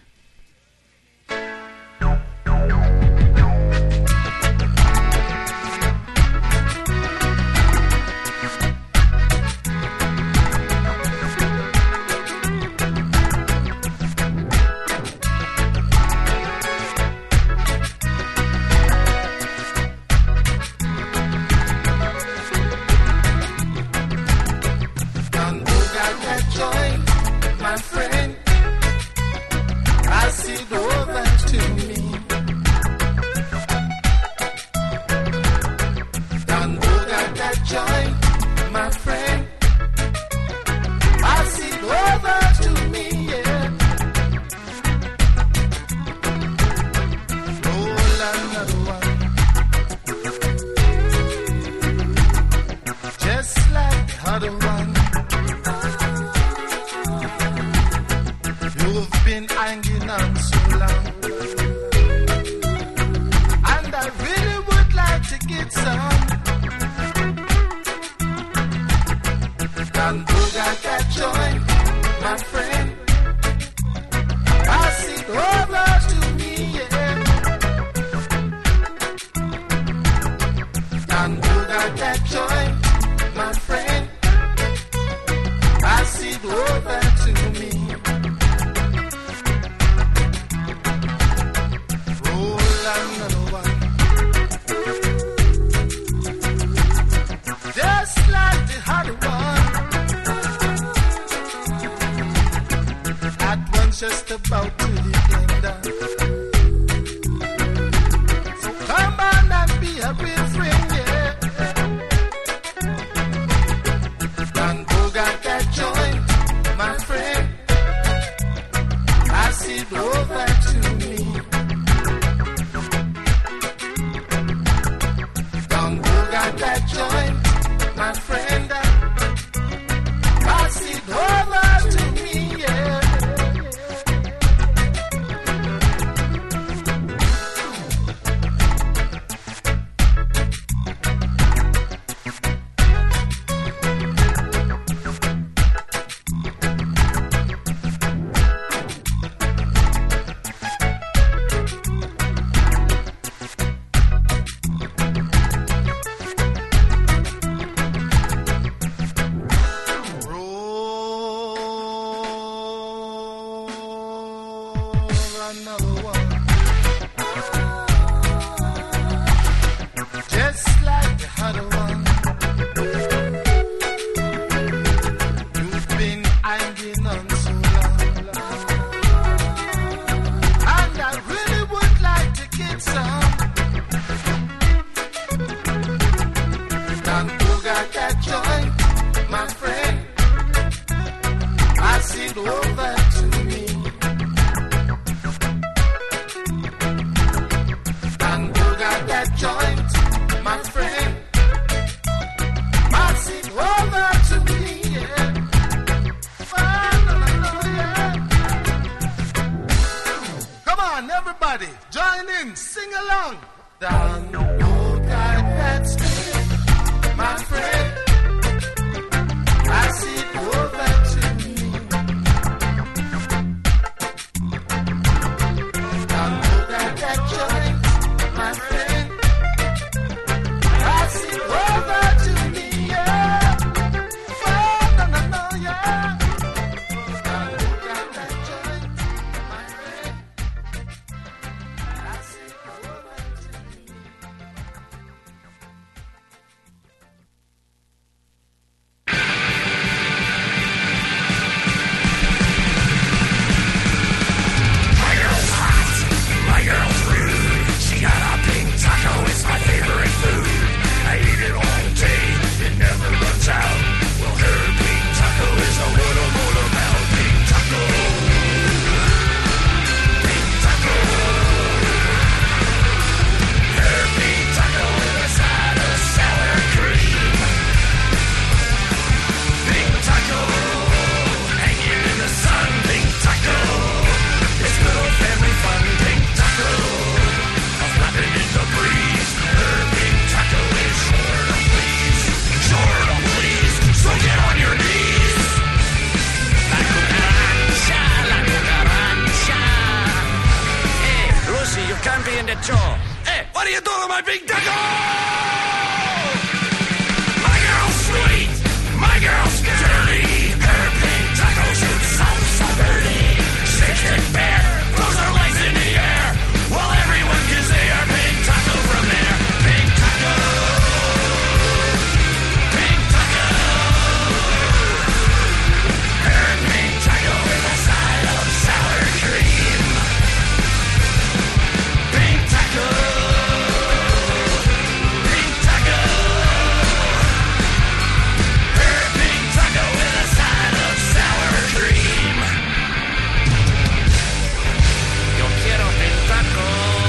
my pink taco! My girl's sweet, my girl's dirty. Her pink taco shoots salsa verde. Shake it bare, throws her legs in the air, while everyone can see her pink taco from there. Pink taco, pink taco. Her pink taco with a side of sour cream. Pink taco, pink taco. Her pink taco with a side of sour cream. Yo quiero pink taco.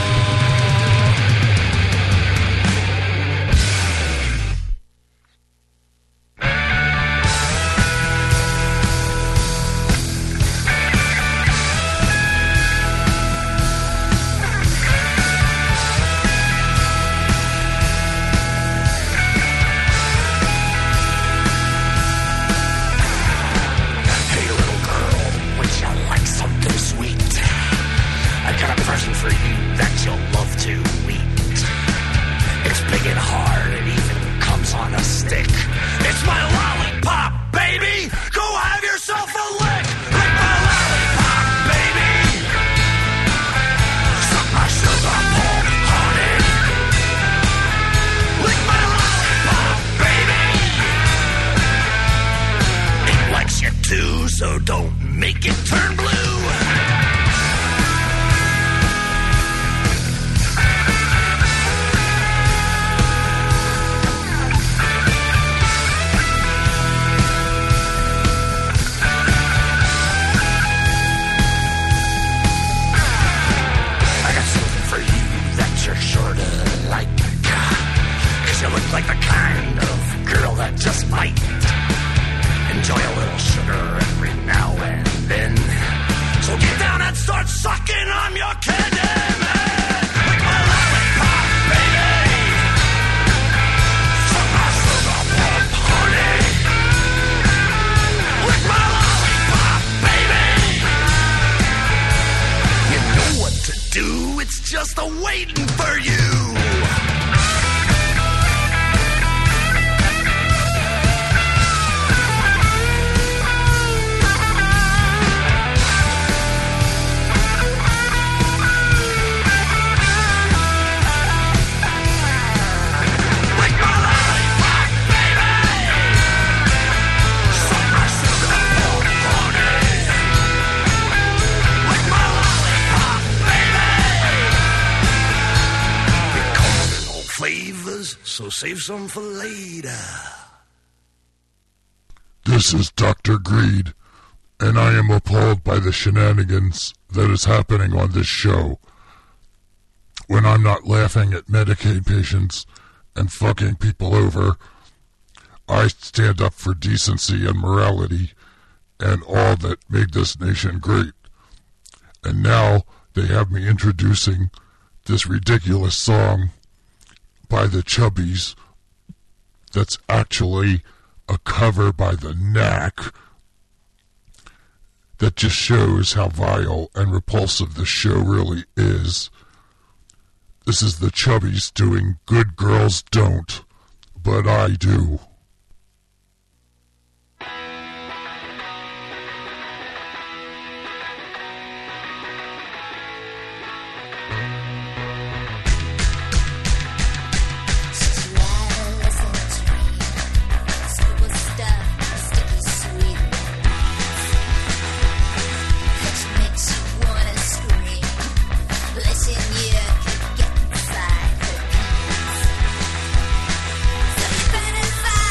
Hey little girl, would you like something sweet? I got a present for you that you'll love to eat. It's big and hard, it even comes on a stick. It's my lollipop, baby! Go have yourself a lick! Lick my lollipop, baby! Suck my sugar plum, honey! Lick my lollipop, baby! It likes you too, so don't make it turn blue. I got something for you that you're sure to like. Cause you look like the kind of girl that just might enjoy a little sugar every now and then. So get down and start sucking on your candy, man. Lick my lollipop, baby. Suck my sugar plum, honey. Lick my lollipop, baby. You know what to do, it's just a waiting for you. Lick my lollipop, baby. Suck my sugar plum, honey. Lick my lollipop, baby. It comes in all flavors, so save some for later. This is Doctor Greed, and I am appalled by the shenanigans that is happening on this show. When I'm not laughing at Medicaid patients and fucking people over, I stand up for decency and morality and all that made this nation great. And now they have me introducing this ridiculous song by the Chubbies that's actually a cover by the Knack that just shows how vile and repulsive the show really is. This is the Chubbies doing Good Girls Don't, But I Do. Listen, you could get inside her penis. So you better fight.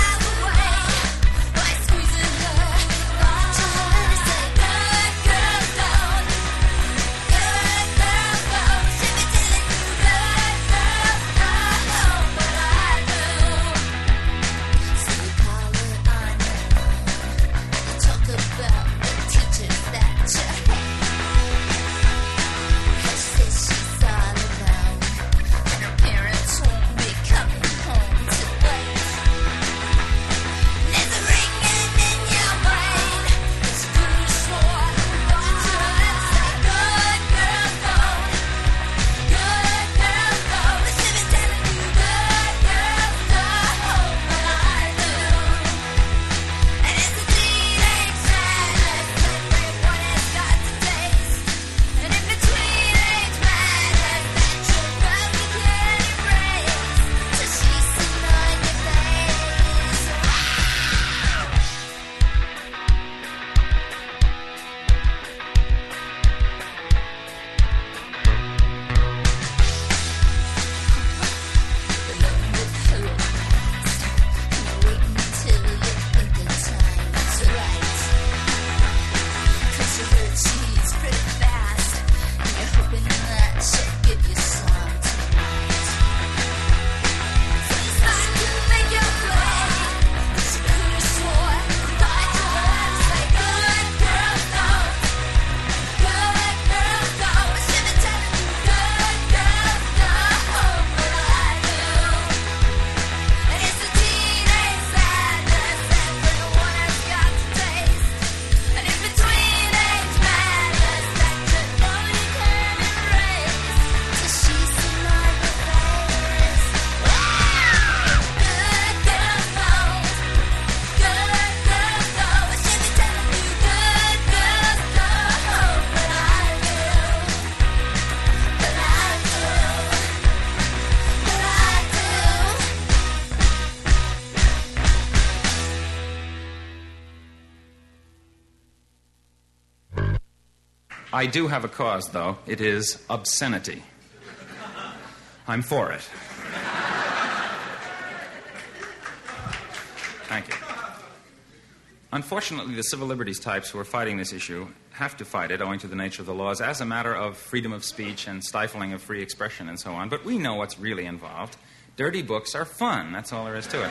I do have a cause, though. It is obscenity. I'm for it. Thank you. Unfortunately, the civil liberties types who are fighting this issue have to fight it owing to the nature of the laws as a matter of freedom of speech and stifling of free expression and so on. But we know what's really involved. Dirty books are fun. That's all there is to it.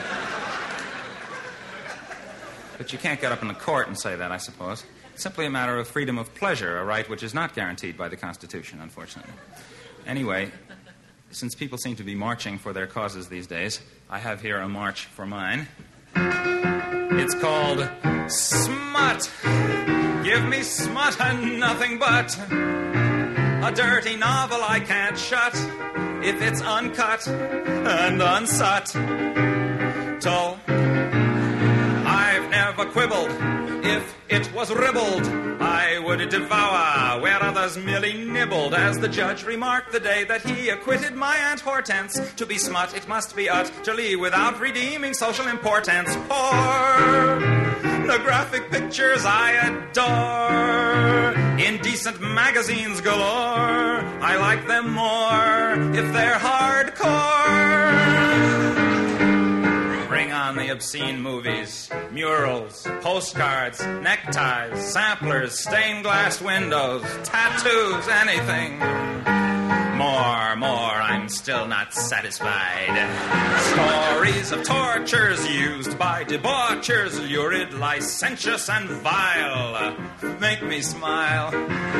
But you can't get up in the court and say that, I suppose. It's simply a matter of freedom of pleasure, a right which is not guaranteed by the Constitution, unfortunately. Anyway, since people seem to be marching for their causes these days, I have here a march for mine. It's called Smut. Give me smut and nothing but a dirty novel I can't shut if it's uncut and unsut. Toll. I've never quibbled. If it was ribbled, I would devour where others merely nibbled. As the judge remarked the day that he acquitted my Aunt Hortense, to be smut it must be utterly without redeeming social importance. Pornographic pictures I adore, indecent magazines galore. I like them more if they're hardcore. Bring on the obscene movies, murals, postcards, neckties, samplers, stained glass windows, tattoos, anything. More, more, I'm still not satisfied. Stories of tortures used by debauchers, lurid, licentious, and vile, make me smile.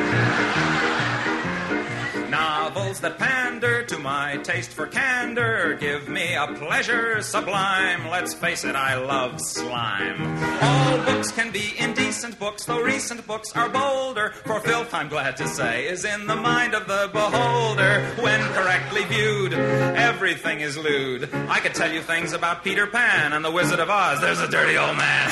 Novels that pander to my taste for candor give me a pleasure sublime. Let's face it, I love slime. All books can be indecent books, though recent books are bolder. For filth, I'm glad to say, is in the mind of the beholder. When correctly viewed, everything is lewd. I could tell you things about Peter Pan and the Wizard of Oz. There's a dirty old man.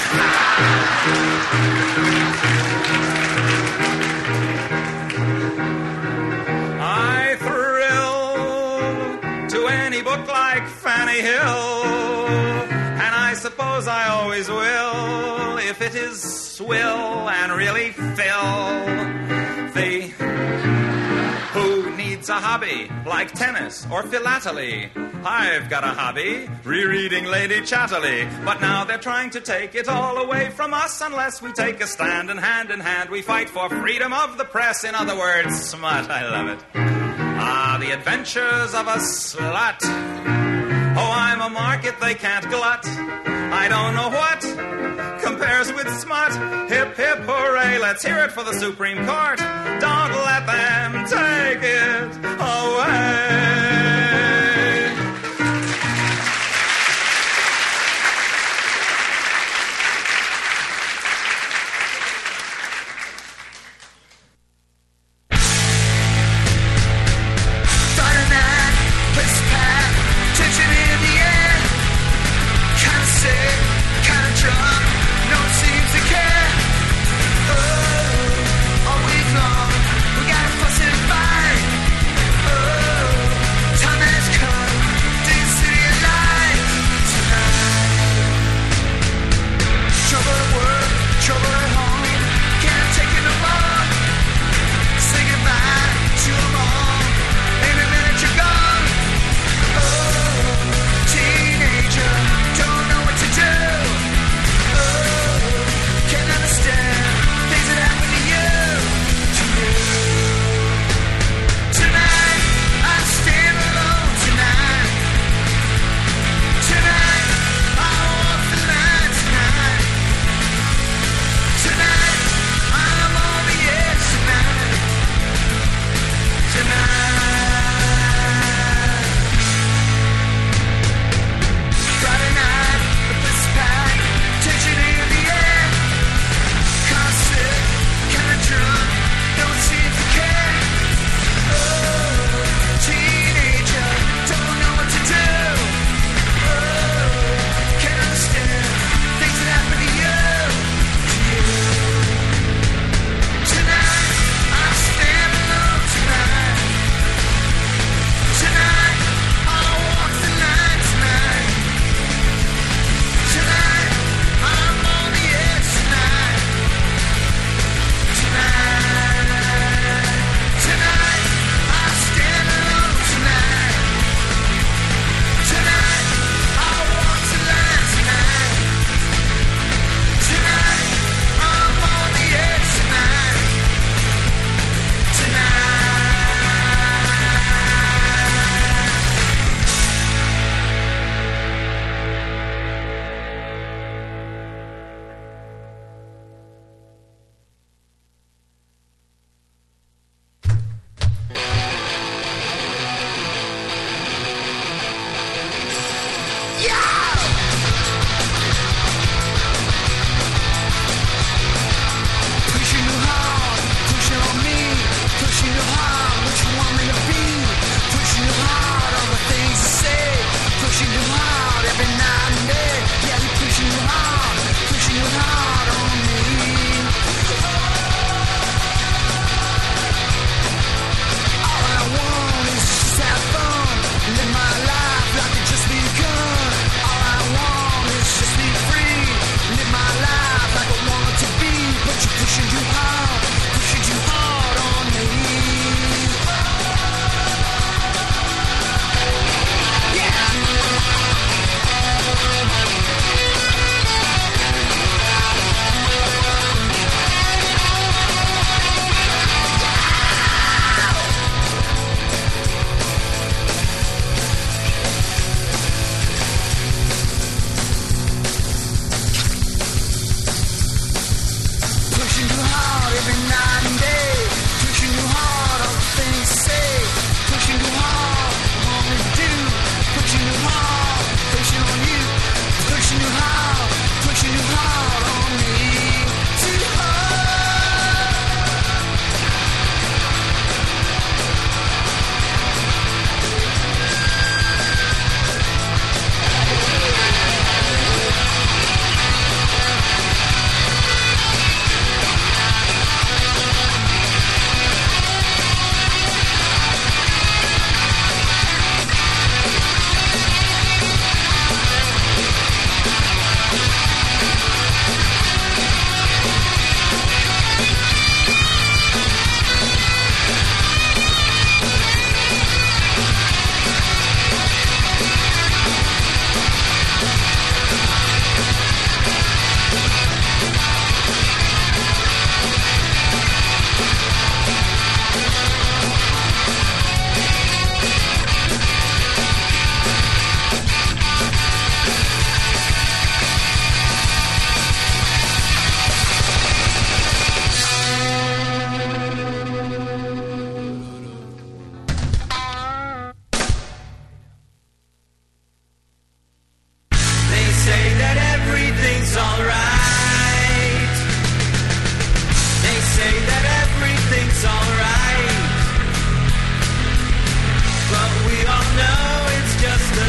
I thrill to any book like Fanny Hill, and I suppose I always will if it is swill and really filthy. Who needs a hobby like tennis or philately? I've got a hobby, rereading Lady Chatterley. But now they're trying to take it all away from us unless we take a stand, and hand in hand we fight for freedom of the press. In other words, smut. I love it. Ah, the adventures of a slut. Oh, I'm a market they can't glut. I don't know what compares with smut. Hip, hip, hooray, let's hear it for the Supreme Court. Don't let them take it away. Oh, all week long, we gotta fuss and fight. Oh, everything's alright. But we all know it's just a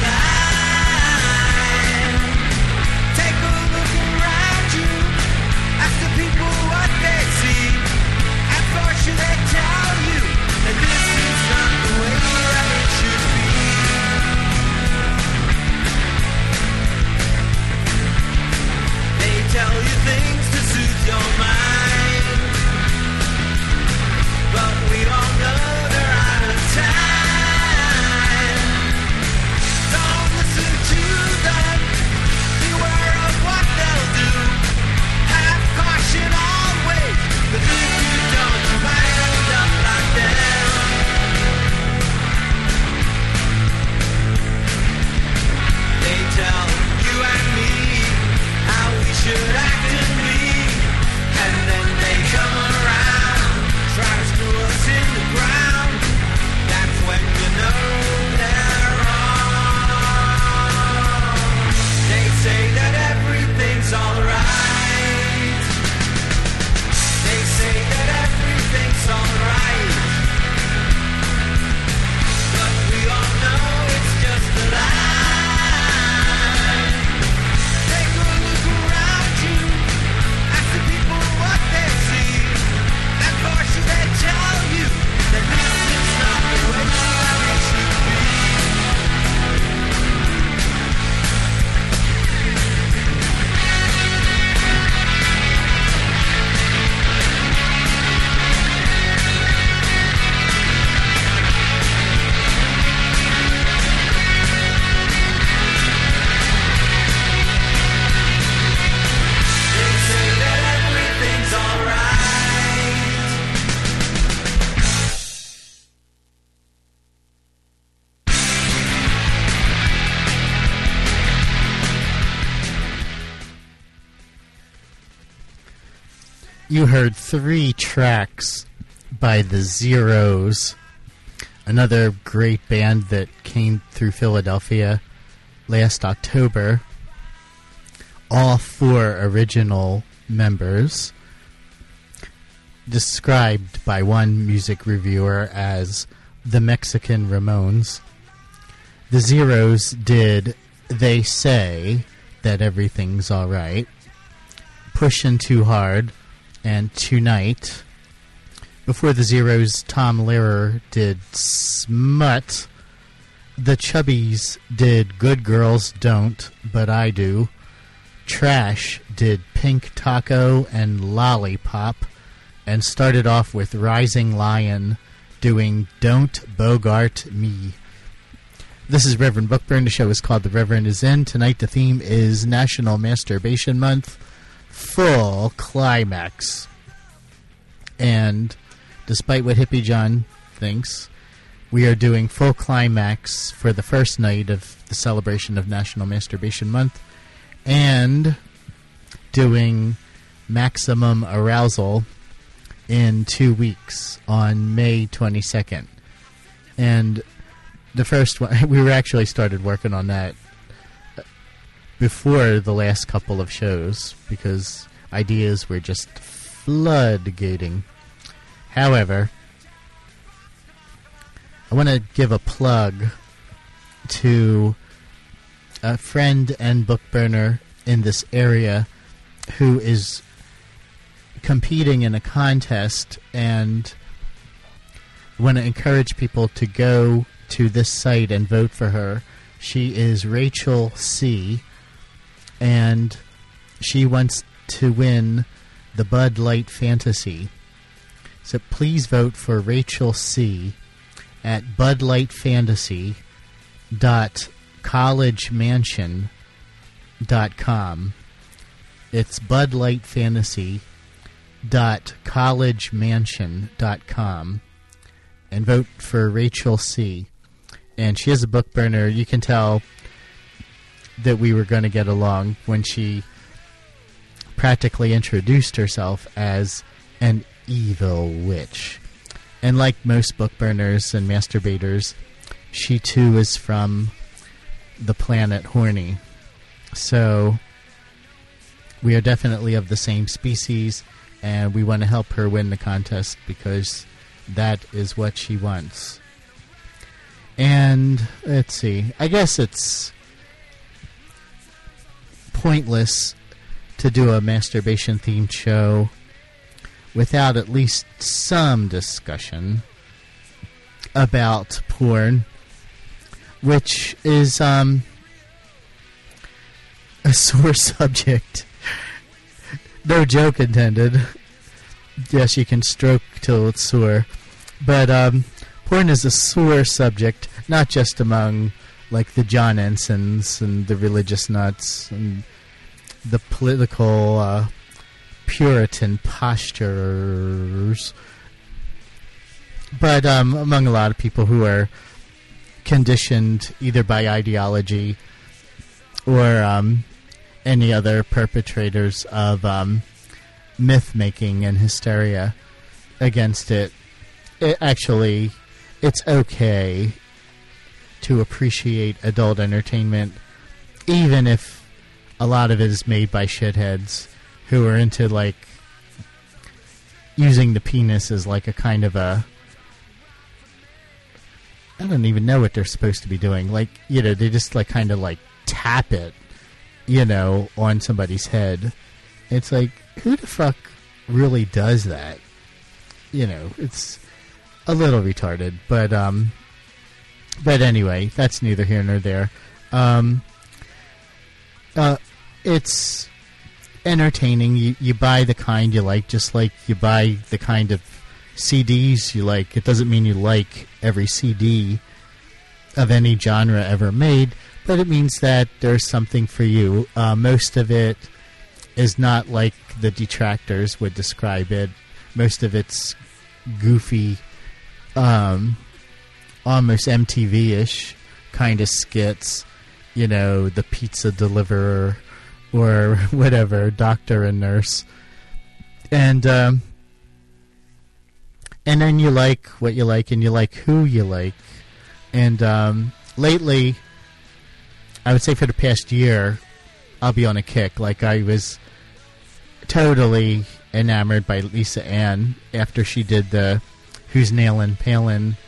lie. Take a look around you, ask the people what they see, and for sure they tell you that this is not the way that it should be. They tell you things to soothe your mind, but we all know they're out of time. Don't listen to them, beware of what they'll do. Have caution always, but if you don't, you might end up like them. They tell you and me how we should act and be, and then they come around, try to screw us in the ground. That's when you know they're wrong. They say that everything's alright. They say that everything's alright. But we all know it's just a lie. Take a look around you, ask the people what they see, and for sure they tell you that this is not the way that it should be. They say that everything's alright. You heard three tracks by the Zeros, another great band that came through Philadelphia last October. All four original members, described by one music reviewer as the Mexican Ramones. The Zeros did They Say That Everything's Alright, Pushin' Too Hard, and Tonight. Before the Zeros, Tom Lehrer did Smut. The Chubbies did Good Girls Don't, But I Do. Trash did Pink Taco and Lollipop, and started off with Rising Lion doing Don't Bogart Me. This is Reverend Bookburn. The show is called The Reverend Is In. Tonight the theme is National Masturbation Month, Full Climax. And despite what Hippie John thinks, we are doing Full Climax for the first night of the celebration of National Masturbation Month, and doing Maximum Arousal in two weeks on May twenty-second. And the first one, we were actually started working on that before the last couple of shows because ideas were just floodgating. However, I want to give a plug to a friend and book burner in this area who is competing in a contest, and want to encourage people to go to this site and vote for her. She is Rachel C., and she wants to win the Bud Light Fantasy. So please vote for Rachel C. at bud light fantasy dot college mansion dot com. It's bud light fantasy dot college mansion dot com, and vote for Rachel C. And she is a book burner. You can tell that we were going to get along when she practically introduced herself as an evil witch. And like most book burners and masturbators, she too is from the planet Horny. So we are definitely of the same species, and we want to help her win the contest because that is what she wants. And let's see, I guess it's pointless to do a masturbation themed show without at least some discussion about porn, which is um, a sore subject. No joke intended. Yes, you can stroke till it's sore. But um, porn is a sore subject, not just among like the John Ensigns and the religious nuts and the political uh, Puritan posturers, but um, among a lot of people who are conditioned either by ideology or um, any other perpetrators of um, myth-making and hysteria against it. It actually, it's okay to appreciate adult entertainment, even if a lot of it is made by shitheads who are into, like, using the penis as, like, a kind of a... I don't even know what they're supposed to be doing. Like, you know, they just, like, kind of, like, tap it, you know, on somebody's head. It's like, who the fuck really does that? You know, it's a little retarded, but, um... But anyway, that's neither here nor there. Um... Uh, it's entertaining. You, you buy the kind you like, just like you buy the kind of C Ds you like. It doesn't mean you like every C D of any genre ever made, but it means that there's something for you. Uh, most of it is not like the detractors would describe it. Most of it's goofy, um, almost M T V-ish kind of skits. You know, the pizza deliverer or whatever, doctor and nurse. And um, and then you like what you like and you like who you like. And um, lately, I would say for the past year, I'll be on a kick. Like, I was totally enamored by Lisa Ann after she did the Who's Nailin' Palin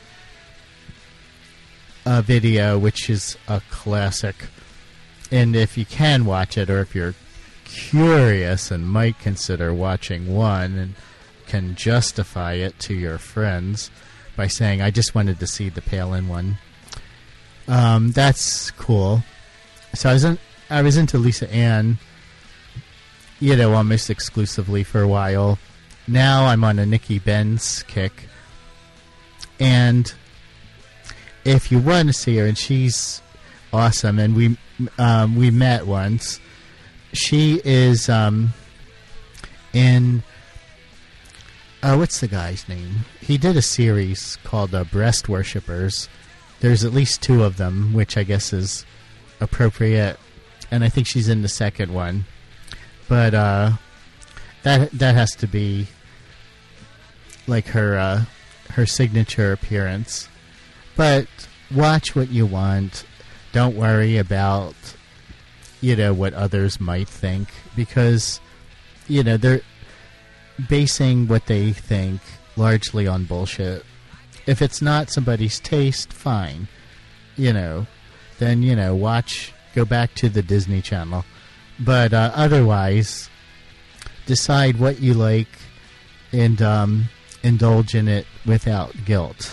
Uh, video, which is a classic. And if you can watch it, or if you're curious and might consider watching one and can justify it to your friends by saying, I just wanted to see the Palin one, um, that's cool. So I was, in, I was into Lisa Ann, you know, almost exclusively for a while. Now I'm on a Nikki Benz kick. And if you want to see her, and she's awesome, and we um, we met once. She is um, in uh, what's the guy's name? He did a series called uh, Breast Worshippers. There's at least two of them, which I guess is appropriate, and I think she's in the second one. But uh, that that has to be like her uh, her signature appearance. But watch what you want. Don't worry about, you know, what others might think, because, you know, they're basing what they think largely on bullshit. If it's not somebody's taste, fine. You know, then, you know, watch, go back to the Disney Channel. But uh, otherwise, decide what you like and um, indulge in it without guilt.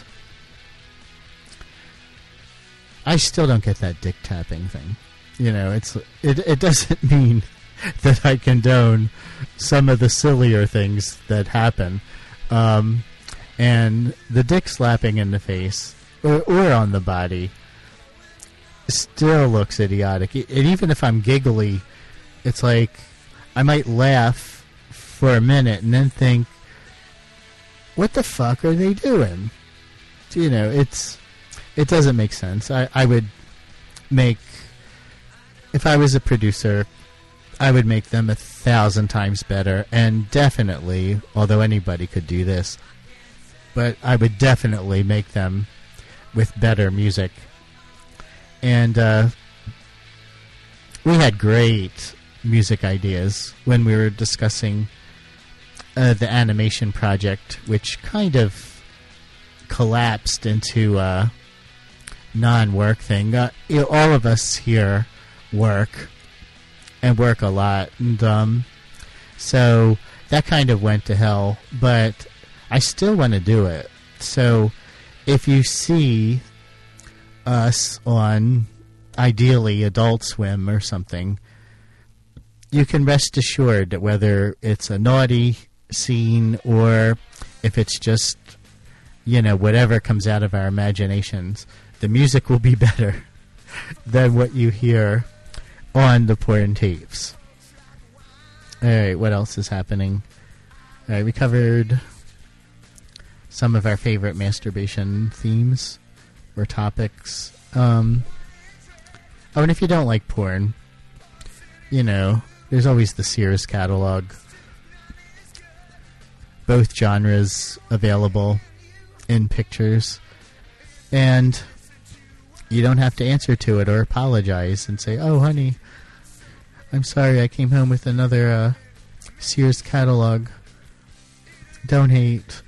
I still don't get that dick tapping thing. You know, it's it. It doesn't mean that I condone some of the sillier things that happen, um, and the dick slapping in the face or, or on the body still looks idiotic. And even if I'm giggly, it's like I might laugh for a minute and then think, "What the fuck are they doing?" You know, it's. It doesn't make sense. I, I would make, if I was a producer, I would make them a thousand times better. And definitely, although anybody could do this, but I would definitely make them with better music. And uh, we had great music ideas when we were discussing uh, the animation project, which kind of collapsed into a non-work thing. Uh, you know, all of us here work and work a lot, and um, so that kind of went to hell. But I still want to do it. So if you see us on, ideally, Adult Swim or something, you can rest assured that whether it's a naughty scene or if it's just, you know, whatever comes out of our imaginations, the music will be better than what you hear on the porn tapes. Alright, what else is happening? Alright, we covered some of our favorite masturbation themes or topics. Um, oh, and if you don't like porn, you know, there's always the Sears catalog. Both genres available in pictures. And you don't have to answer to it or apologize and say, oh, honey, I'm sorry, I came home with another uh, Sears catalog. Don't hate.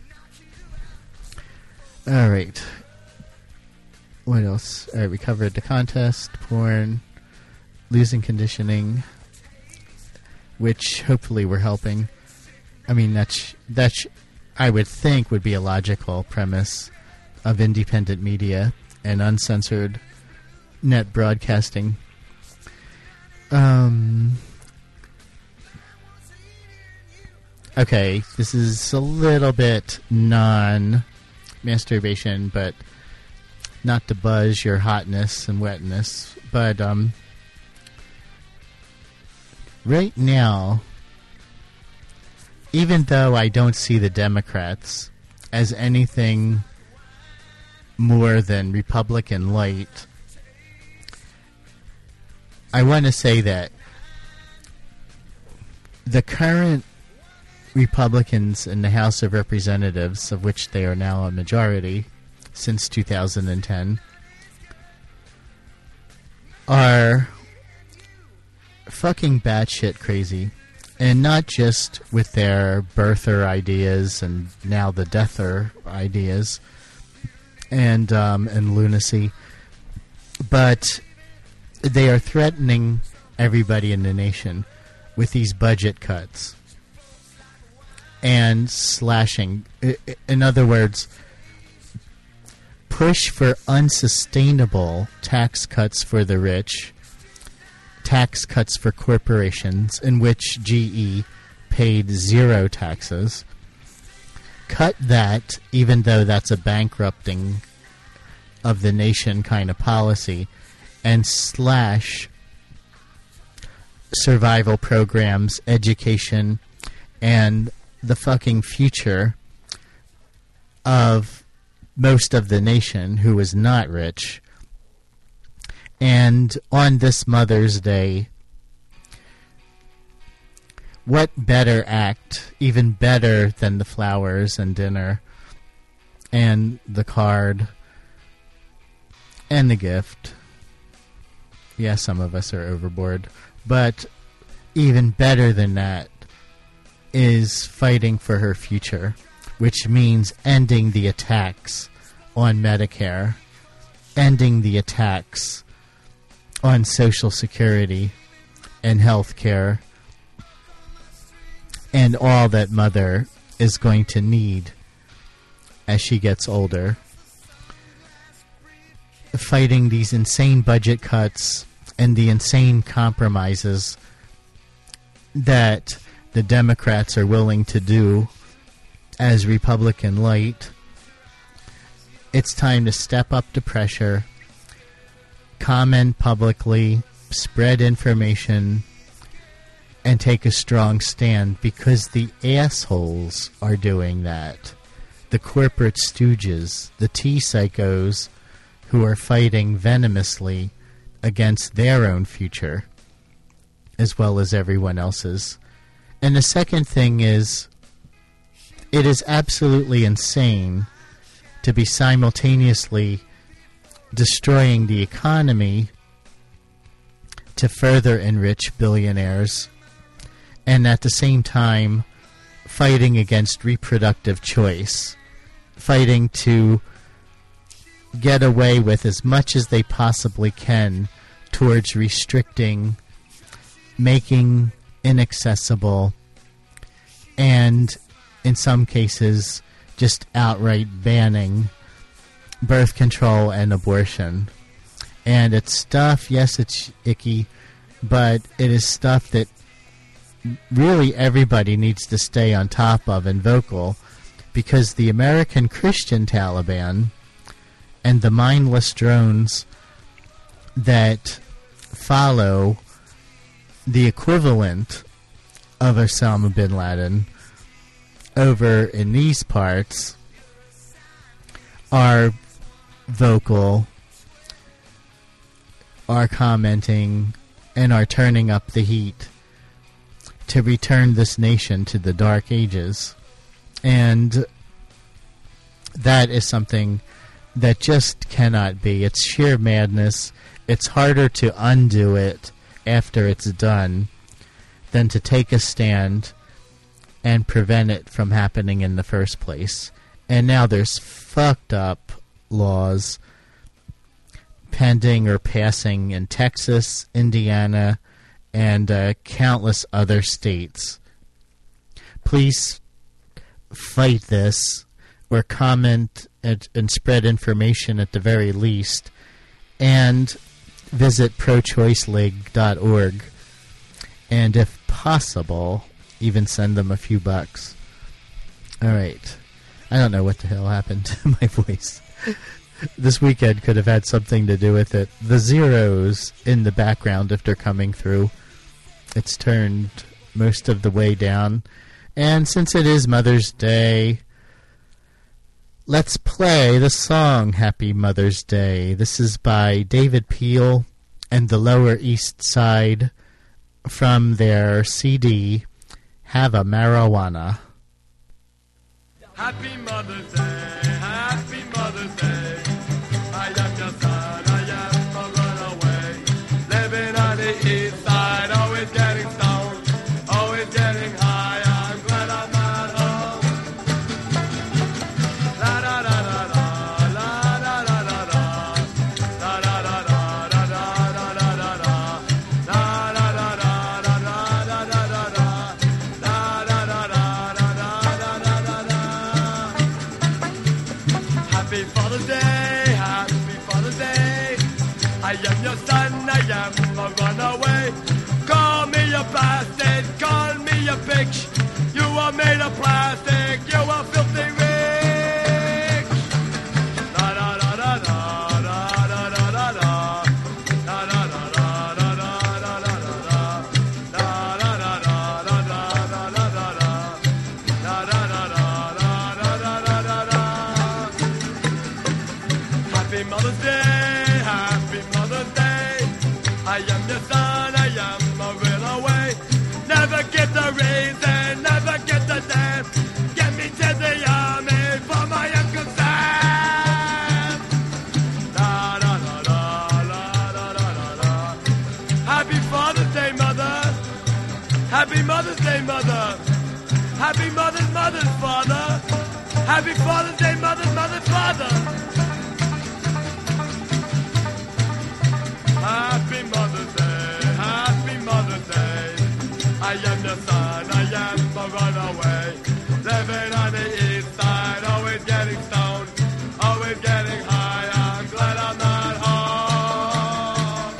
Alright. What else? Alright, we covered the contest, porn, losing conditioning, which hopefully we're helping. I mean, that's, that's, I would think, would be a logical premise of independent media and uncensored net broadcasting. Um... Okay, this is a little bit non-masturbation, but not to buzz your hotness and wetness. But um, right now, even though I don't see the Democrats as anything more than Republican light, I want to say that the current Republicans in the House of Representatives, of which they are now a majority since two thousand ten, are fucking batshit crazy. And not just with their birther ideas and now the deather ideas and um, and lunacy, but they are threatening everybody in the nation with these budget cuts and slashing. In other words, push for unsustainable tax cuts for the rich, tax cuts for corporations, in which G E paid zero taxes. Cut that, even though that's a bankrupting of the nation kind of policy, and slash survival programs, education, and the fucking future of most of the nation who is not rich. And on this Mother's Day, what better act, even better than the flowers and dinner and the card and the gift? Yeah, some of us are overboard, but even better than that is fighting for her future, which means ending the attacks on Medicare, ending the attacks on Social Security and health care, and all that Mother is going to need as she gets older. Fighting these insane budget cuts and the insane compromises that the Democrats are willing to do as Republican light. It's time to step up to pressure, comment publicly, spread information, and take a strong stand, because the assholes are doing that. The corporate stooges, the T-psychos who are fighting venomously against their own future, as well as everyone else's. And the second thing is, it is absolutely insane to be simultaneously destroying the economy to further enrich billionaires, and at the same time fighting against reproductive choice fighting to get away with as much as they possibly can towards restricting, making inaccessible, and in some cases just outright banning birth control and abortion. And it's stuff, yes, it's icky, but it is stuff that really everybody needs to stay on top of and vocal, because the American Christian Taliban and the mindless drones that follow the equivalent of Osama bin Laden over in these parts are vocal, are commenting, and are turning up the heat to return this nation to the Dark Ages. And that is something that just cannot be. It's sheer madness. It's harder to undo it after it's done than to take a stand and prevent it from happening in the first place. And now there's fucked up laws pending or passing in Texas, Indiana, and uh, countless other states. Please fight this, or comment and, and spread information at the very least, and visit pro choice league dot org, and if possible, even send them a few bucks. Alright. I don't know what the hell happened to my voice. This weekend could have had something to do with it. The zeros in the background, if they're coming through, it's turned most of the way down. And since it is Mother's Day, let's play the song Happy Mother's Day. This is by David Peel and the Lower East Side from their C D, Have a Marijuana. Happy Mother's Day, Happy Mother's Day. I am your son, I am a runaway. Living on the east side, always getting stoned, always getting high. I'm glad I'm not home. La da da da da, la da da da da, la da da da da da da da da, la da da da da da da da da da, la da da da da da da da da. Happy Father's Day, Happy Father's Day. I am your son, I am a runaway. Call me a bastard, call me a bitch. You are made of plastic, you are filthy rich. La da da da da da da da da da. La da da da da da da da da. La da da da da da da da da. La da da da da da da da da. Happy Mother's Day, Happy Mother's Day. I am your son, I am a real away. Never get the reason, never get the damn. Get me to the army for my unconcern. La da da da, la da da da da. Happy Father's Day, Mother. Happy Mother's Day, Mother. Happy Mother's Mother's Father. Happy Father's Day, Mother's Mother's Father. Happy Mother's Day, Happy Mother's Day. I am your son, I am a runaway. Living on the east side, always getting stoned, always getting high. I'm glad I'm not home.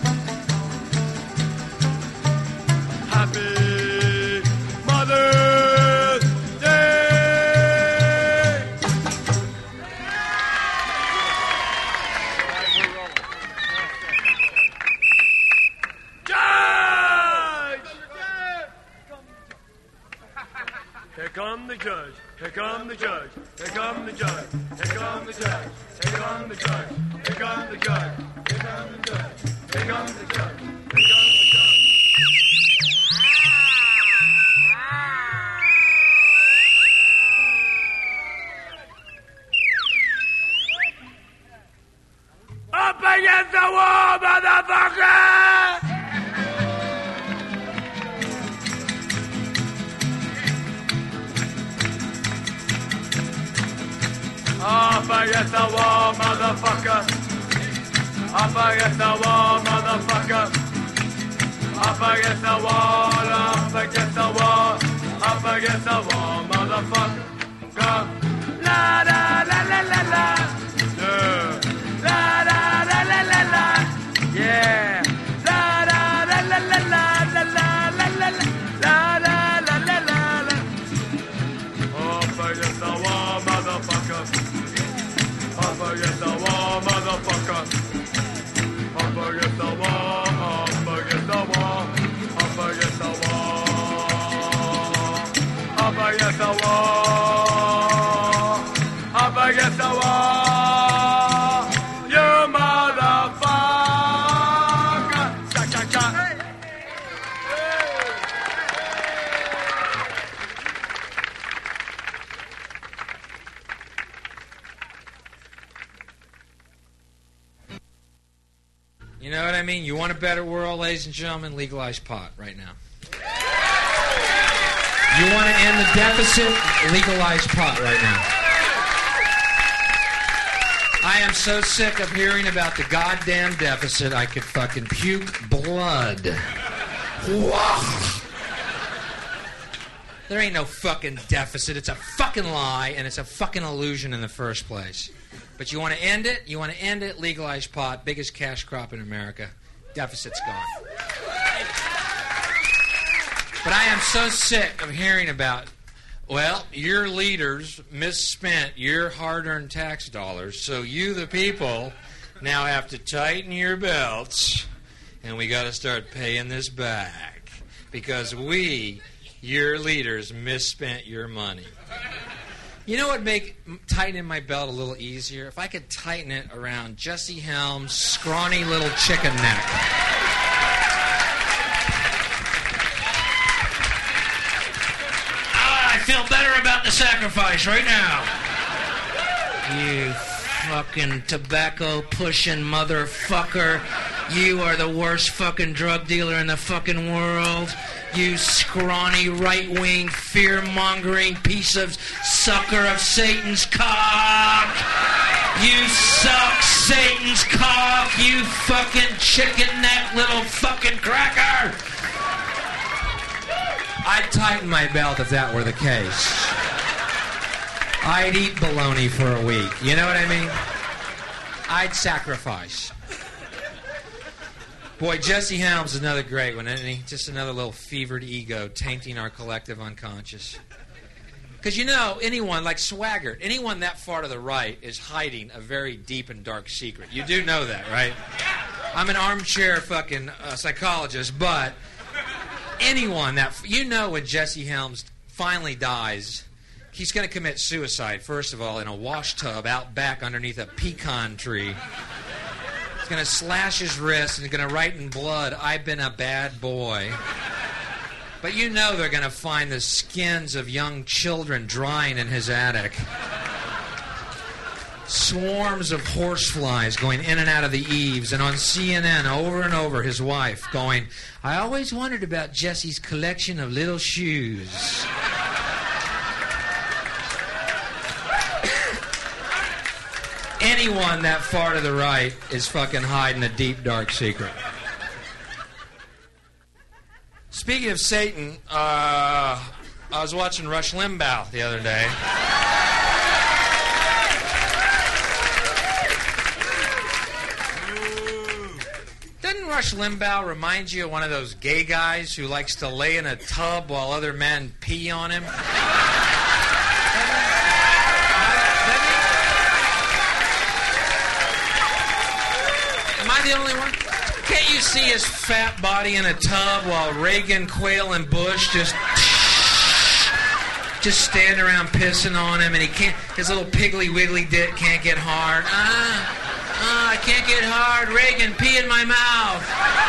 Happy Mother's Day. Here come the judge, here come the judge, here come the judge, here come the judge, here come the judge, here come the judge, here come the judge, here comes the judge, here comes the judge. Up against the wall, motherfucker! Up against the wall, motherfucker. Up against the wall, motherfucker. Up against the wall, up against the wall, up against the wall, motherfucker. La la la la la la. Yeah. La la la la la la. Yeah. La la la la la la la la la la la la la la la la. Up against the wall, motherfucker. Up against the wall, motherfucker. Up against the wall, up against the wall, up against the wall, up against the wall, up against the wall, you motherfucker! Cha cha cha! You know what I mean? You want a better world, ladies and gentlemen? Legalize pot right now. You want to end the deficit? Legalize pot right now. I am so sick of hearing about the goddamn deficit, I could fucking puke blood. There ain't no fucking deficit. It's a fucking lie, and it's a fucking illusion in the first place. But you want to end it? You want to end it? Legalize pot. Biggest cash crop in America. Deficit's gone. But I am so sick of hearing about, well, your leaders misspent your hard-earned tax dollars, so you, the people, now have to tighten your belts, and we got to start paying this back because we, your leaders, misspent your money. You know what would make tightening my belt a little easier? If I could tighten it around Jesse Helms' scrawny little chicken neck. Ah, I feel better about the sacrifice right now. You fucking tobacco-pushing motherfucker. You are the worst fucking drug dealer in the fucking world. You scrawny, right-wing, fear-mongering piece of sucker of Satan's cock. You suck Satan's cock, you fucking chicken neck little fucking cracker. I'd tighten my belt if that were the case. I'd eat bologna for a week. You know what I mean? I'd sacrifice. Boy, Jesse Helms is another great one, isn't he? Just another little fevered ego tainting our collective unconscious. Because, you know, anyone, like Swaggart, anyone that far to the right is hiding a very deep and dark secret. You do know that, right? I'm an armchair fucking uh, psychologist, but anyone that... You know when Jesse Helms finally dies, he's going to commit suicide, first of all, in a wash tub out back underneath a pecan tree. Going to slash his wrist and going to write in blood, "I've been a bad boy." But you know they're going to find the skins of young children drying in his attic. Swarms of horseflies going in and out of the eaves, and on C N N over and over his wife going, "I always wondered about Jesse's collection of little shoes." Anyone that far to the right is fucking hiding a deep, dark secret. Speaking of Satan, uh, I was watching Rush Limbaugh the other day. Doesn't Rush Limbaugh remind you of one of those gay guys who likes to lay in a tub while other men pee on him? Am I the only one? Can't you see his fat body in a tub while Reagan, Quayle, and Bush just just stand around pissing on him, and he can't. His little piggly wiggly dick can't get hard. Ah, ah, I can't get hard. Reagan, pee in my mouth.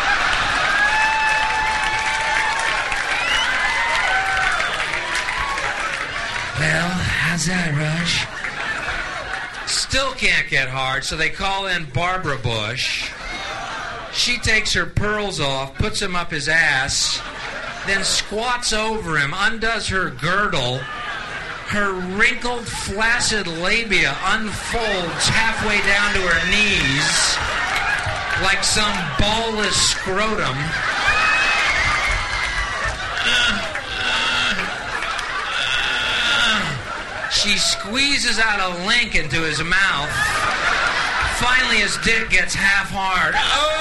Well, how's that, Rush? Still can't get hard, so they call in Barbara Bush. She takes her pearls off, puts them up his ass, then squats over him, undoes her girdle, Her wrinkled, flaccid labia unfolds halfway down to her knees like some ballless scrotum. She squeezes out a link into his mouth. Finally, his dick gets half hard.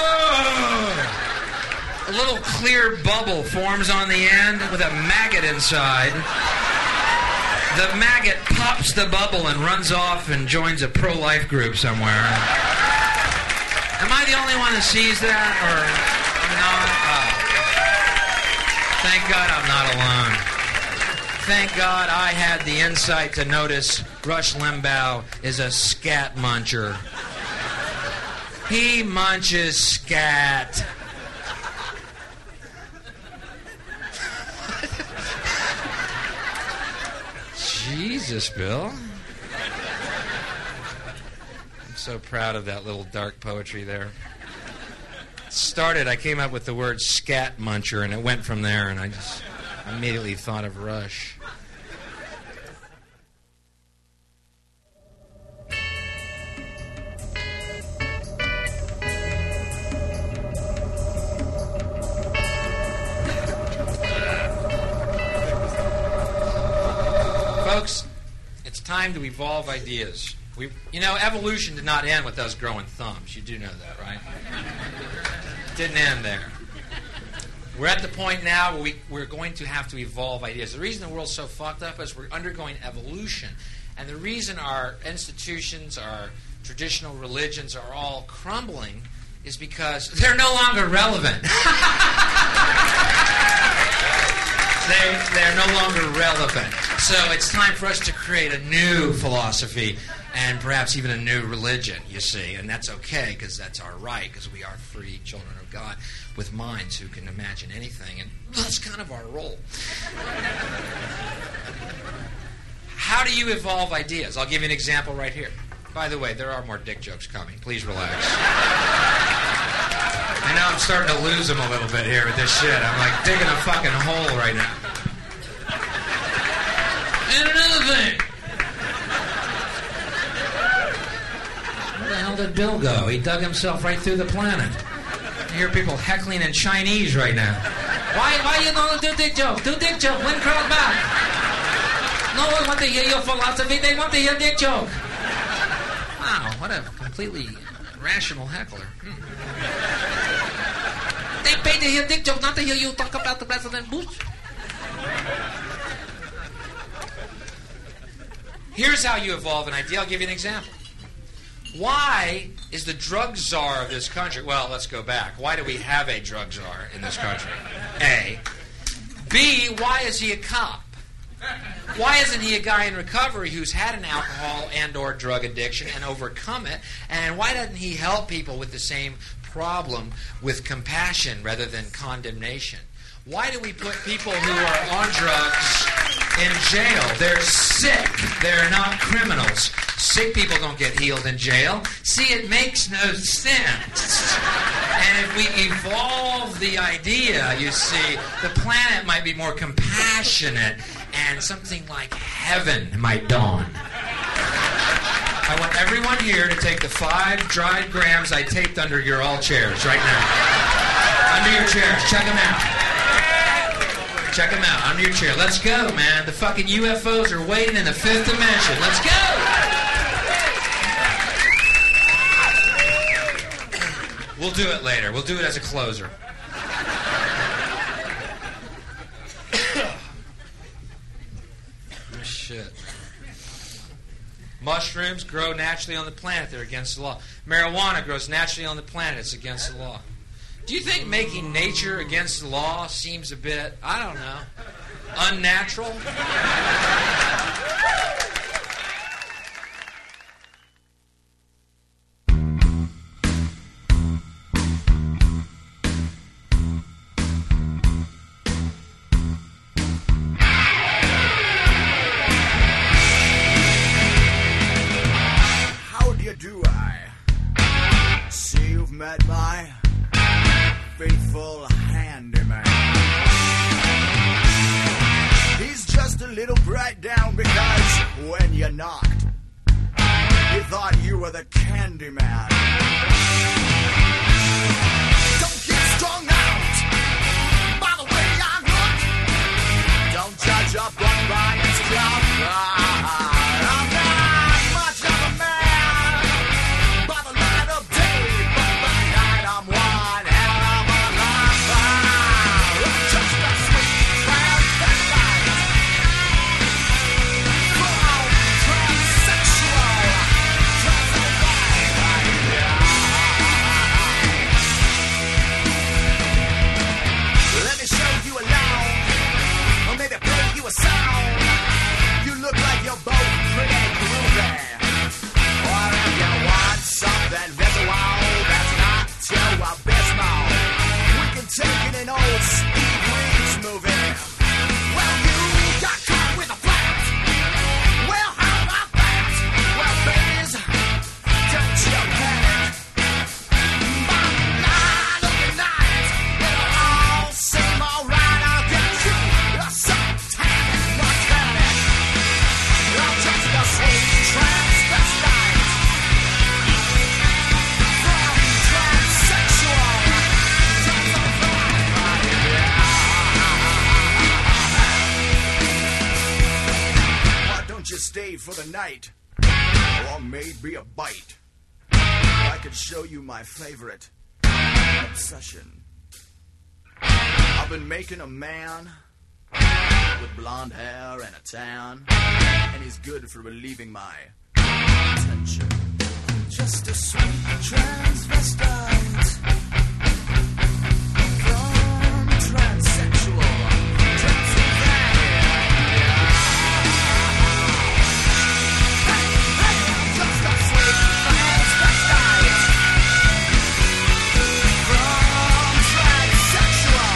Oh! A little clear bubble forms on the end with a maggot inside. The maggot pops the bubble and runs off and joins a pro-life group somewhere. Am I the only one that sees that, or not? Oh. Thank God I'm not alone. Thank God I had the insight to notice Rush Limbaugh is a scat muncher. He munches scat. Jesus, Bill. I'm so proud of that little dark poetry there. It started, I came up with the word scat muncher, and it went from there, and I just immediately thought of Rush. Folks, it's time to evolve ideas. We, you know, evolution did not end with us growing thumbs. You do know that, right? It didn't end there. We're at the point now where we, we're going to have to evolve ideas. The reason the world's so fucked up is we're undergoing evolution. And the reason our institutions, our traditional religions are all crumbling is because they're no longer relevant. they, they're no longer relevant. So it's time for us to create a new philosophy and perhaps even a new religion, you see. And that's okay, because that's our right, because we are free children of God with minds who can imagine anything. And that's kind of our role. How do you evolve ideas? I'll give you an example right here. By the way, there are more dick jokes coming. Please relax. I know I'm starting to lose them a little bit here with this shit. I'm like digging a fucking hole right now. And another thing. Where the hell did Bill go? He dug himself right through the planet. I hear people heckling in Chinese right now. Why why you don't do dick joke? Do dick joke. Win crowd back. No one wants to hear your philosophy. They want to hear dick joke. Wow, what a completely rational heckler. Hmm. They pay to hear dick joke, not to hear you talk about the President Bush. Here's how you evolve an idea. I'll give you an example. Why is the drug czar of this country... Well, let's go back. Why do we have a drug czar in this country? A. B, why is he a cop? Why isn't he a guy in recovery who's had an alcohol and or drug addiction and overcome it? And why doesn't he help people with the same problem with compassion rather than condemnation? Why do we put people who are on drugs in jail? They're sick. They're not criminals. Sick people don't get healed in jail. See, it makes no sense. And if we evolve the idea, you see, the planet might be more compassionate and something like heaven might dawn. I want everyone here to take the five dried grams I taped under your all chairs right now. Under your chairs. Check them out. Check them out. Under your chair. Let's go, man. The fucking U F Os are waiting in the fifth dimension. Let's go! We'll do it later. We'll do it as a closer. Oh, shit. Mushrooms grow naturally on the planet. They're against the law. Marijuana grows naturally on the planet. It's against the law. Do you think making nature against the law seems a bit, I don't know, unnatural? How do you do, I? See you've met my faithful handyman. He's just a little bright down because thought you were the candy man. Don't get strung out by the way I look. Don't judge a book by its cover. I'm not much of a man by the light of day, but by night I'm one hell of a lover. I'm just a sweet transvestite, from transsexual, let me show you alone, or maybe play you a song. You look like you're both pretty groovy. Or if you want something visual that's not too abysmal, we can take in an old Steve Reeves movie. Well, you got caught with a flat. Well, how about that? Well, babies, don't you panic. By nine of the night, it'll all seem alright. I'll get you a satanic mechanic. I'm just a sweet transvestite, from transsexual. Why don't you stay for the night, or maybe a bite? I could show you my favorite obsession. I've been making a man with blonde hair and a tan, and he's good for relieving my tension. Just a sweet transvestite, from transsexual Transylvania. Hey, hey, I'm just a sweet transvestite, from transsexual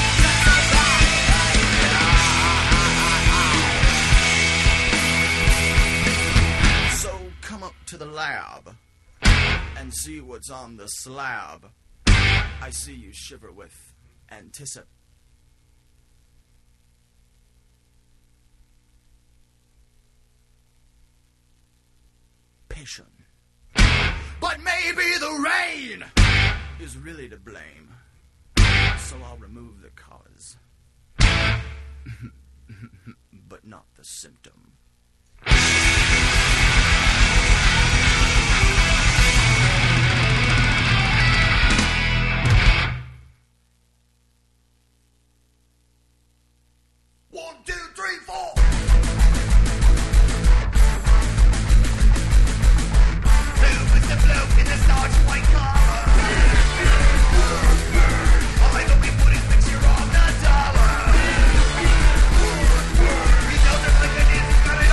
Transylvania. So come up to the lab and see what's on the slab. I see you shiver with anticipation. But maybe the rain is really to blame. So I'll remove the cause, but not the symptom. One, two, three, four. Who was the bloke in the starch white collar? I know we put his picture on the dollar. He knows that the good is gonna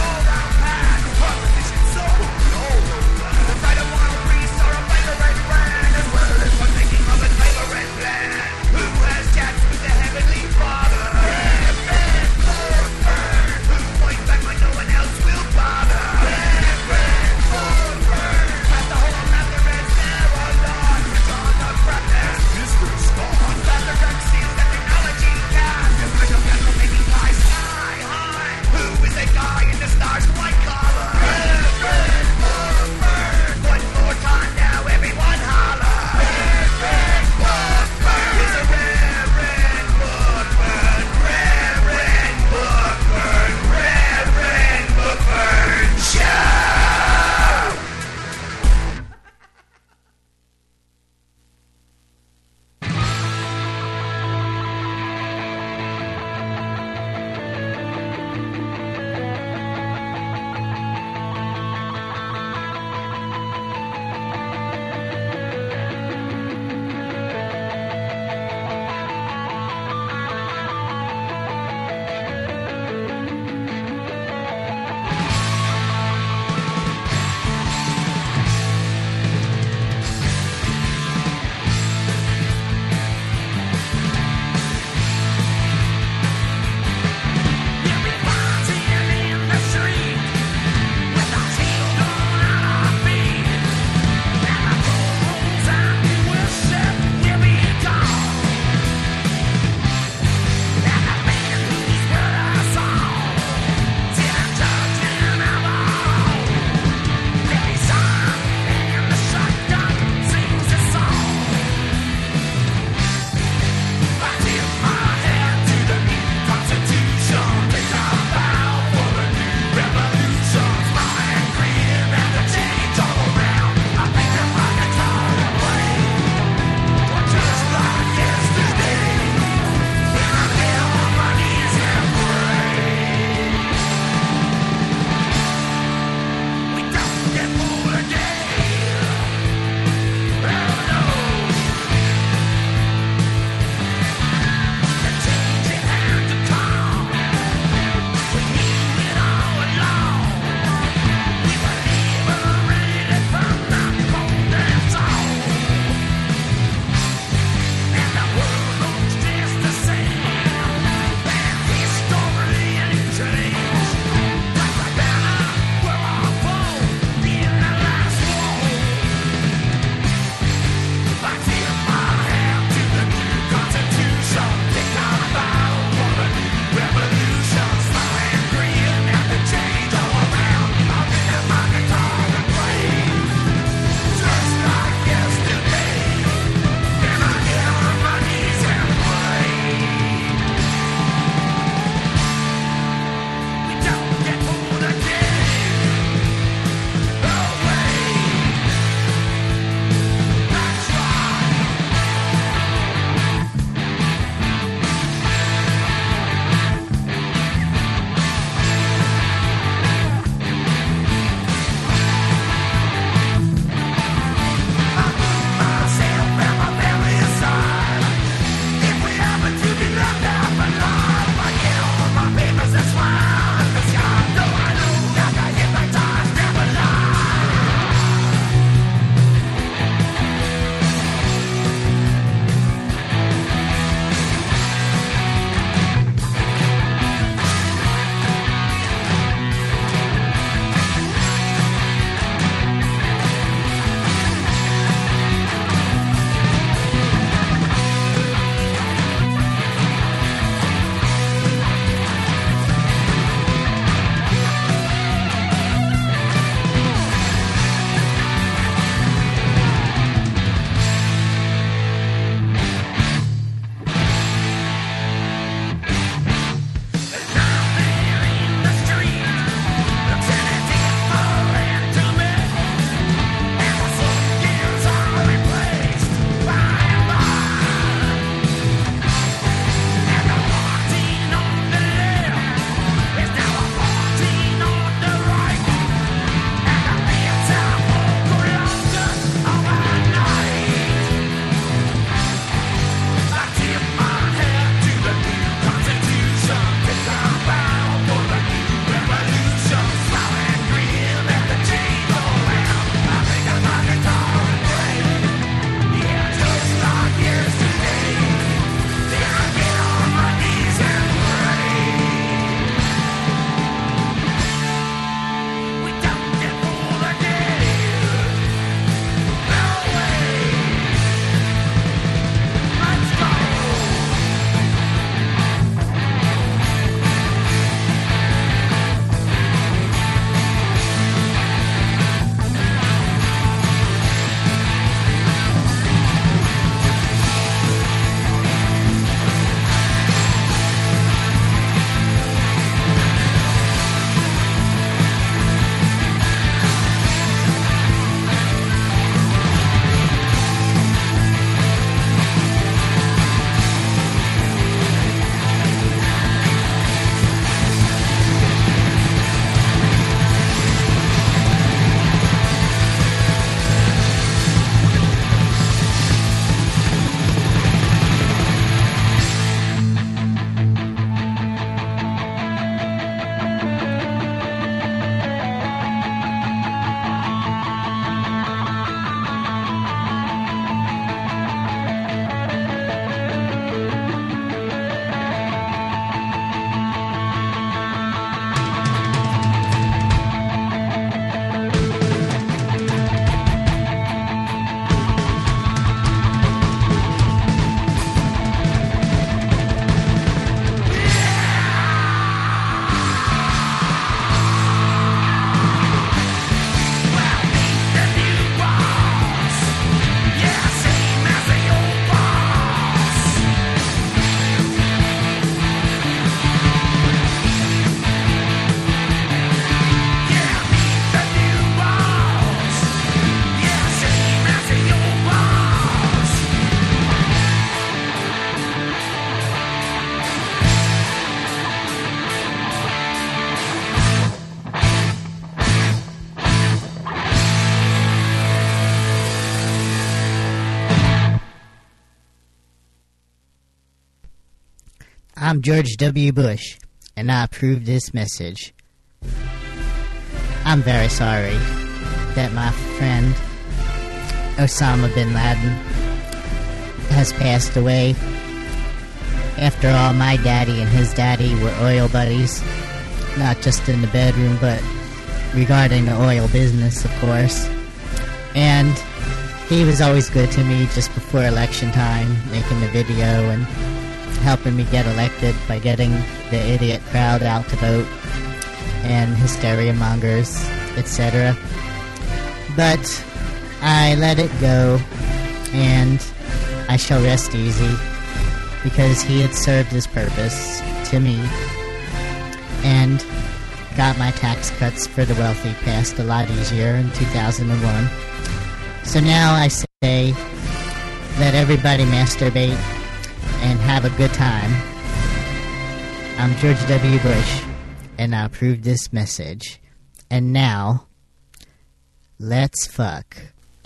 I'm George W. Bush, and I approve this message. I'm very sorry that my friend Osama bin Laden has passed away. After all, my daddy and his daddy were oil buddies, not just in the bedroom, but regarding the oil business, of course. And he was always good to me just before election time, making the video and helping me get elected by getting the idiot crowd out to vote and hysteria mongers, et cetera. But I let it go, and I shall rest easy, because he had served his purpose to me and got my tax cuts for the wealthy passed a lot easier in two thousand one. So now I say, let everybody masturbate and have a good time. I'm George W. Bush, and I approve this message. And now, let's fuck.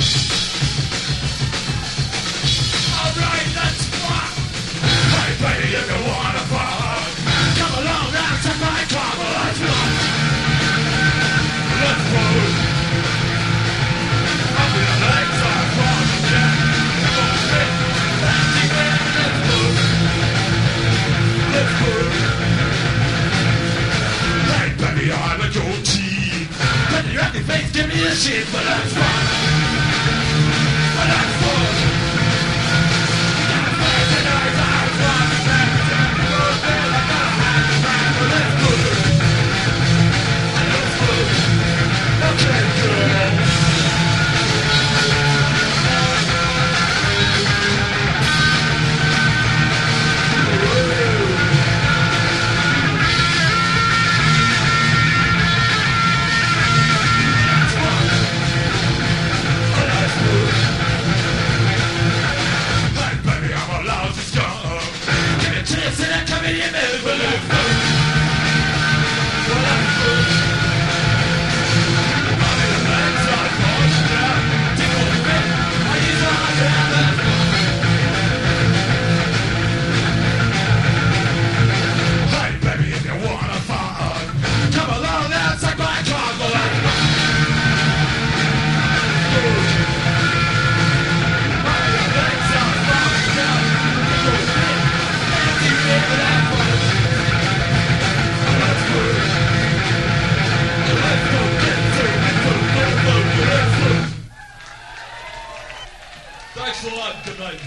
Alright, let's fuck! Hey, baby, if you wanna fuck, come along down to my car, let's fuck! Let's fuck! Up your legs are crossed, yeah! Come on, fit, let's keep it, let's fuck! Let's fuck! Hey, baby, I'm a gold tea! Let your happy face give me a shit, but let's fuck! But let's fuck! Thanks a lot. Good night.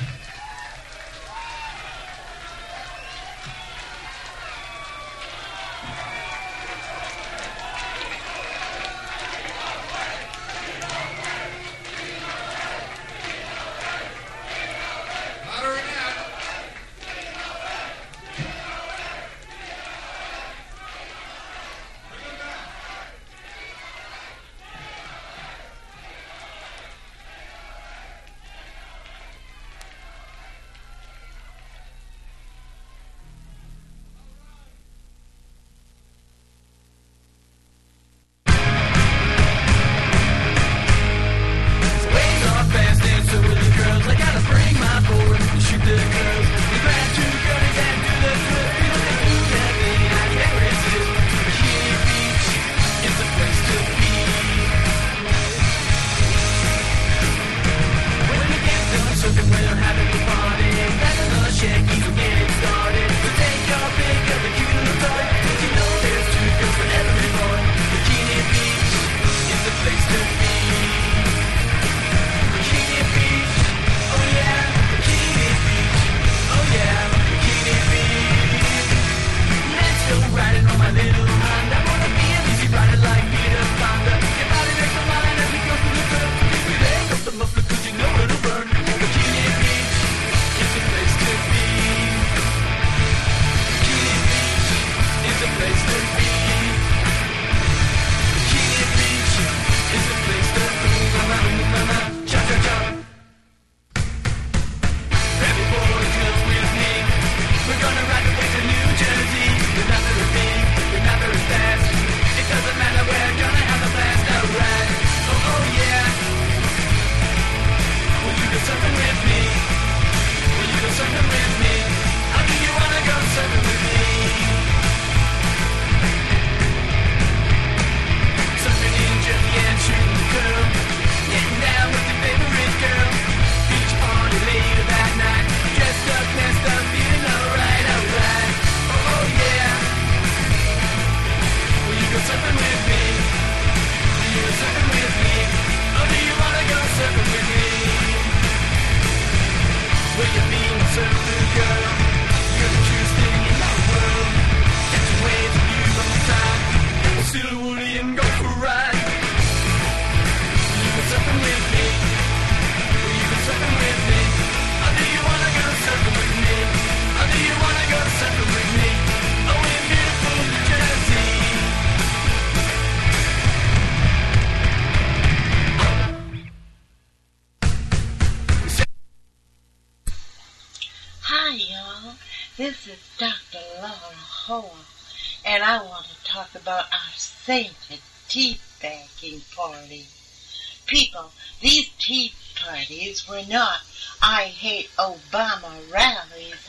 This is Doctor Laura Hoa, and I want to talk about our sainted tea bagging party. People, these tea parties were not I hate Obama rallies.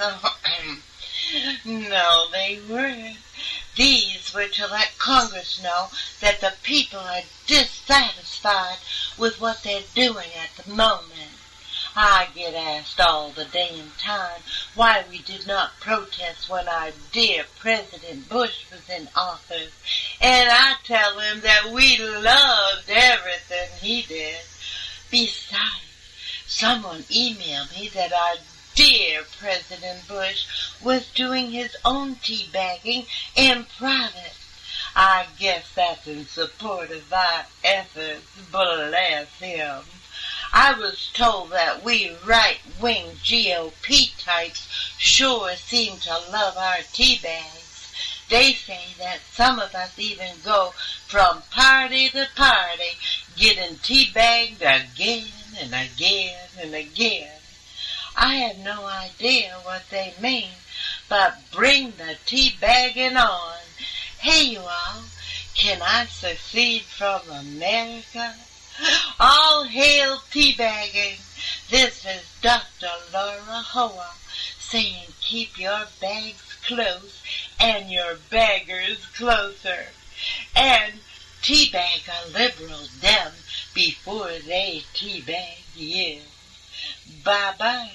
No, they weren't. These were to let Congress know that the people are dissatisfied with what they're doing at the moment. I get asked all the damn time why we did not protest when our dear President Bush was in office. And I tell them that we loved everything he did. Besides, someone emailed me that our dear President Bush was doing his own teabagging in private. I guess that's in support of our efforts. Bless him. I was told that we right-wing G O P types sure seem to love our tea bags. They say that some of us even go from party to party, getting tea bagged again and again and again. I have no idea what they mean, but bring the tea bagging on. Hey, you all, can I secede from America? All hail teabagging. This is Doctor Laura Hoa saying keep your bags close and your baggers closer. And teabag a liberal them before they teabag you. Bye-bye.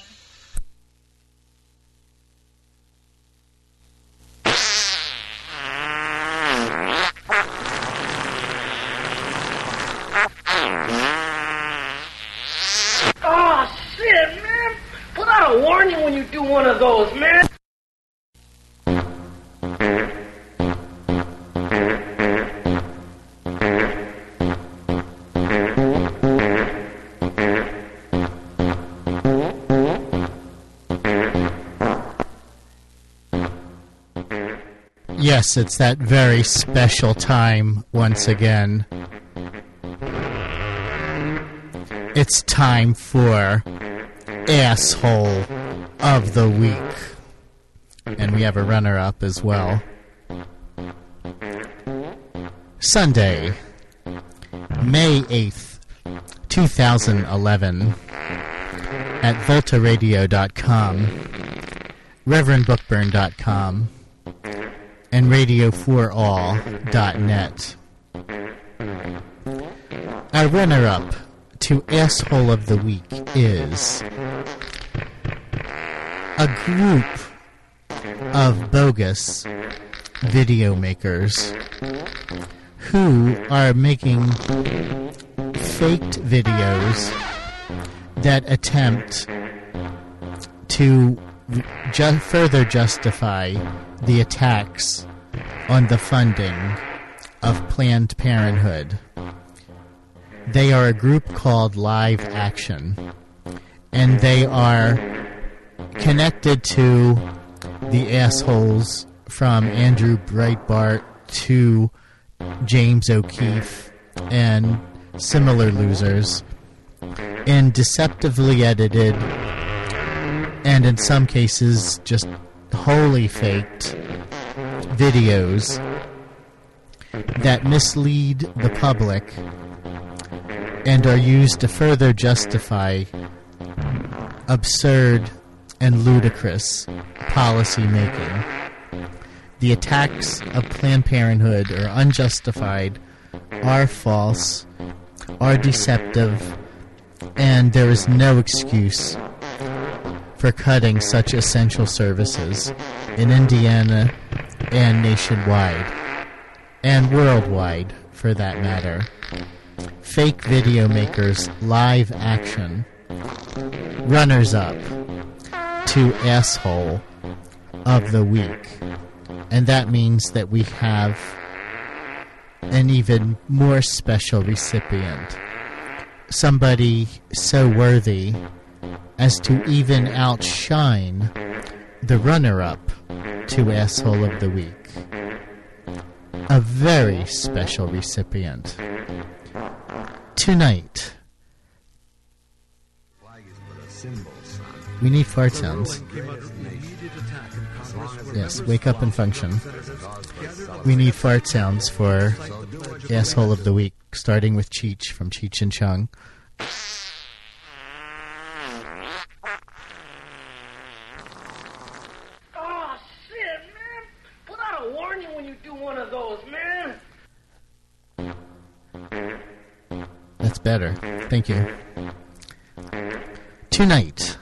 Oh, shit, man. Put out a warning when you do one of those, man. Yes, it's that very special time once again. It's time for Asshole of the Week. And we have a runner-up as well. Sunday, May eighth, twenty eleven, at volta radio dot com, reverend bookburn dot com, and radio for all dot net. Our runner-up to Asshole of the Week is a group of bogus video makers who are making faked videos that attempt to ju- further justify the attacks on the funding of Planned Parenthood. They are a group called Live Action, and they are connected to the assholes from Andrew Breitbart to James O'Keefe and similar losers in deceptively edited and in some cases just wholly faked videos that mislead the public and are used to further justify absurd and ludicrous policy making. The attacks of Planned Parenthood are unjustified, are false, are deceptive, and there is no excuse for cutting such essential services in Indiana and nationwide, and worldwide for that matter. Fake video makers Live Action, runners up to Asshole of the Week. And that means that we have an even more special recipient. Somebody so worthy as to even outshine the runner-up to Asshole of the Week. A very special recipient. Tonight. Flag is but a symbol, son. We need fart sounds. Yes, wake up and function. We need fart sounds for Asshole of the Week, starting with Cheech from Cheech and Chong. Oh, shit, man. Put out a warning when you do one of those, man. That's better. Thank you. Tonight,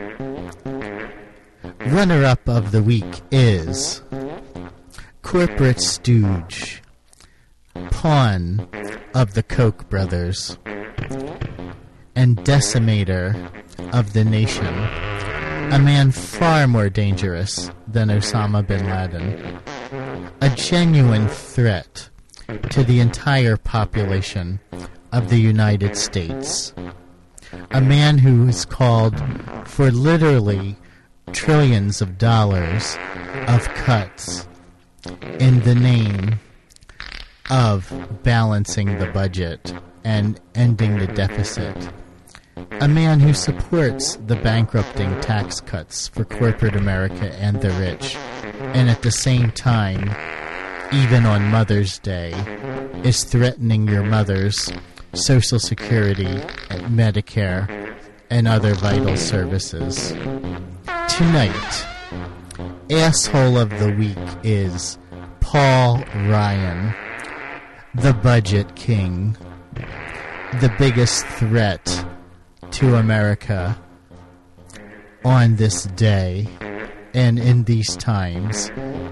runner-up of the week is Corporate Stooge, Pawn of the Koch brothers, and Decimator of the Nation, a man far more dangerous than Osama bin Laden, a genuine threat to the entire population of the United States, a man who is called for literally trillions of dollars of cuts in the name of balancing the budget and ending the deficit, a man who supports the bankrupting tax cuts for corporate America and the rich, and at the same time, even on Mother's Day, is threatening your mother's Social Security, Medicare, and other vital services. Tonight, Asshole of the Week is Paul Ryan, the Budget King, the biggest threat to America on this day and in these times.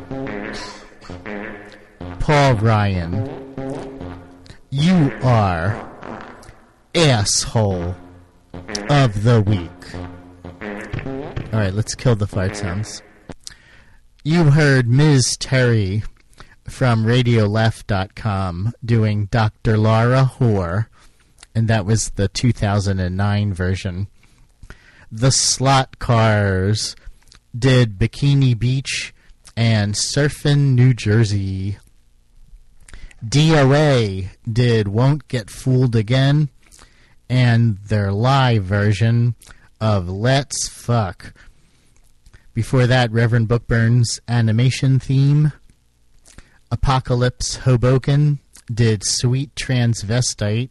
Paul Ryan, you are Asshole of the Week. Alright, let's kill the fart sounds. You heard Miz Terry from radio left dot com doing Doctor Laura Whore, and that was the two thousand nine version. The Slot Cars did Bikini Beach and Surfin' New Jersey. D O A did Won't Get Fooled Again, and their live version of Let's Fuck. Before that, Reverend Bookburn's animation theme. Apocalypse Hoboken did Sweet Transvestite.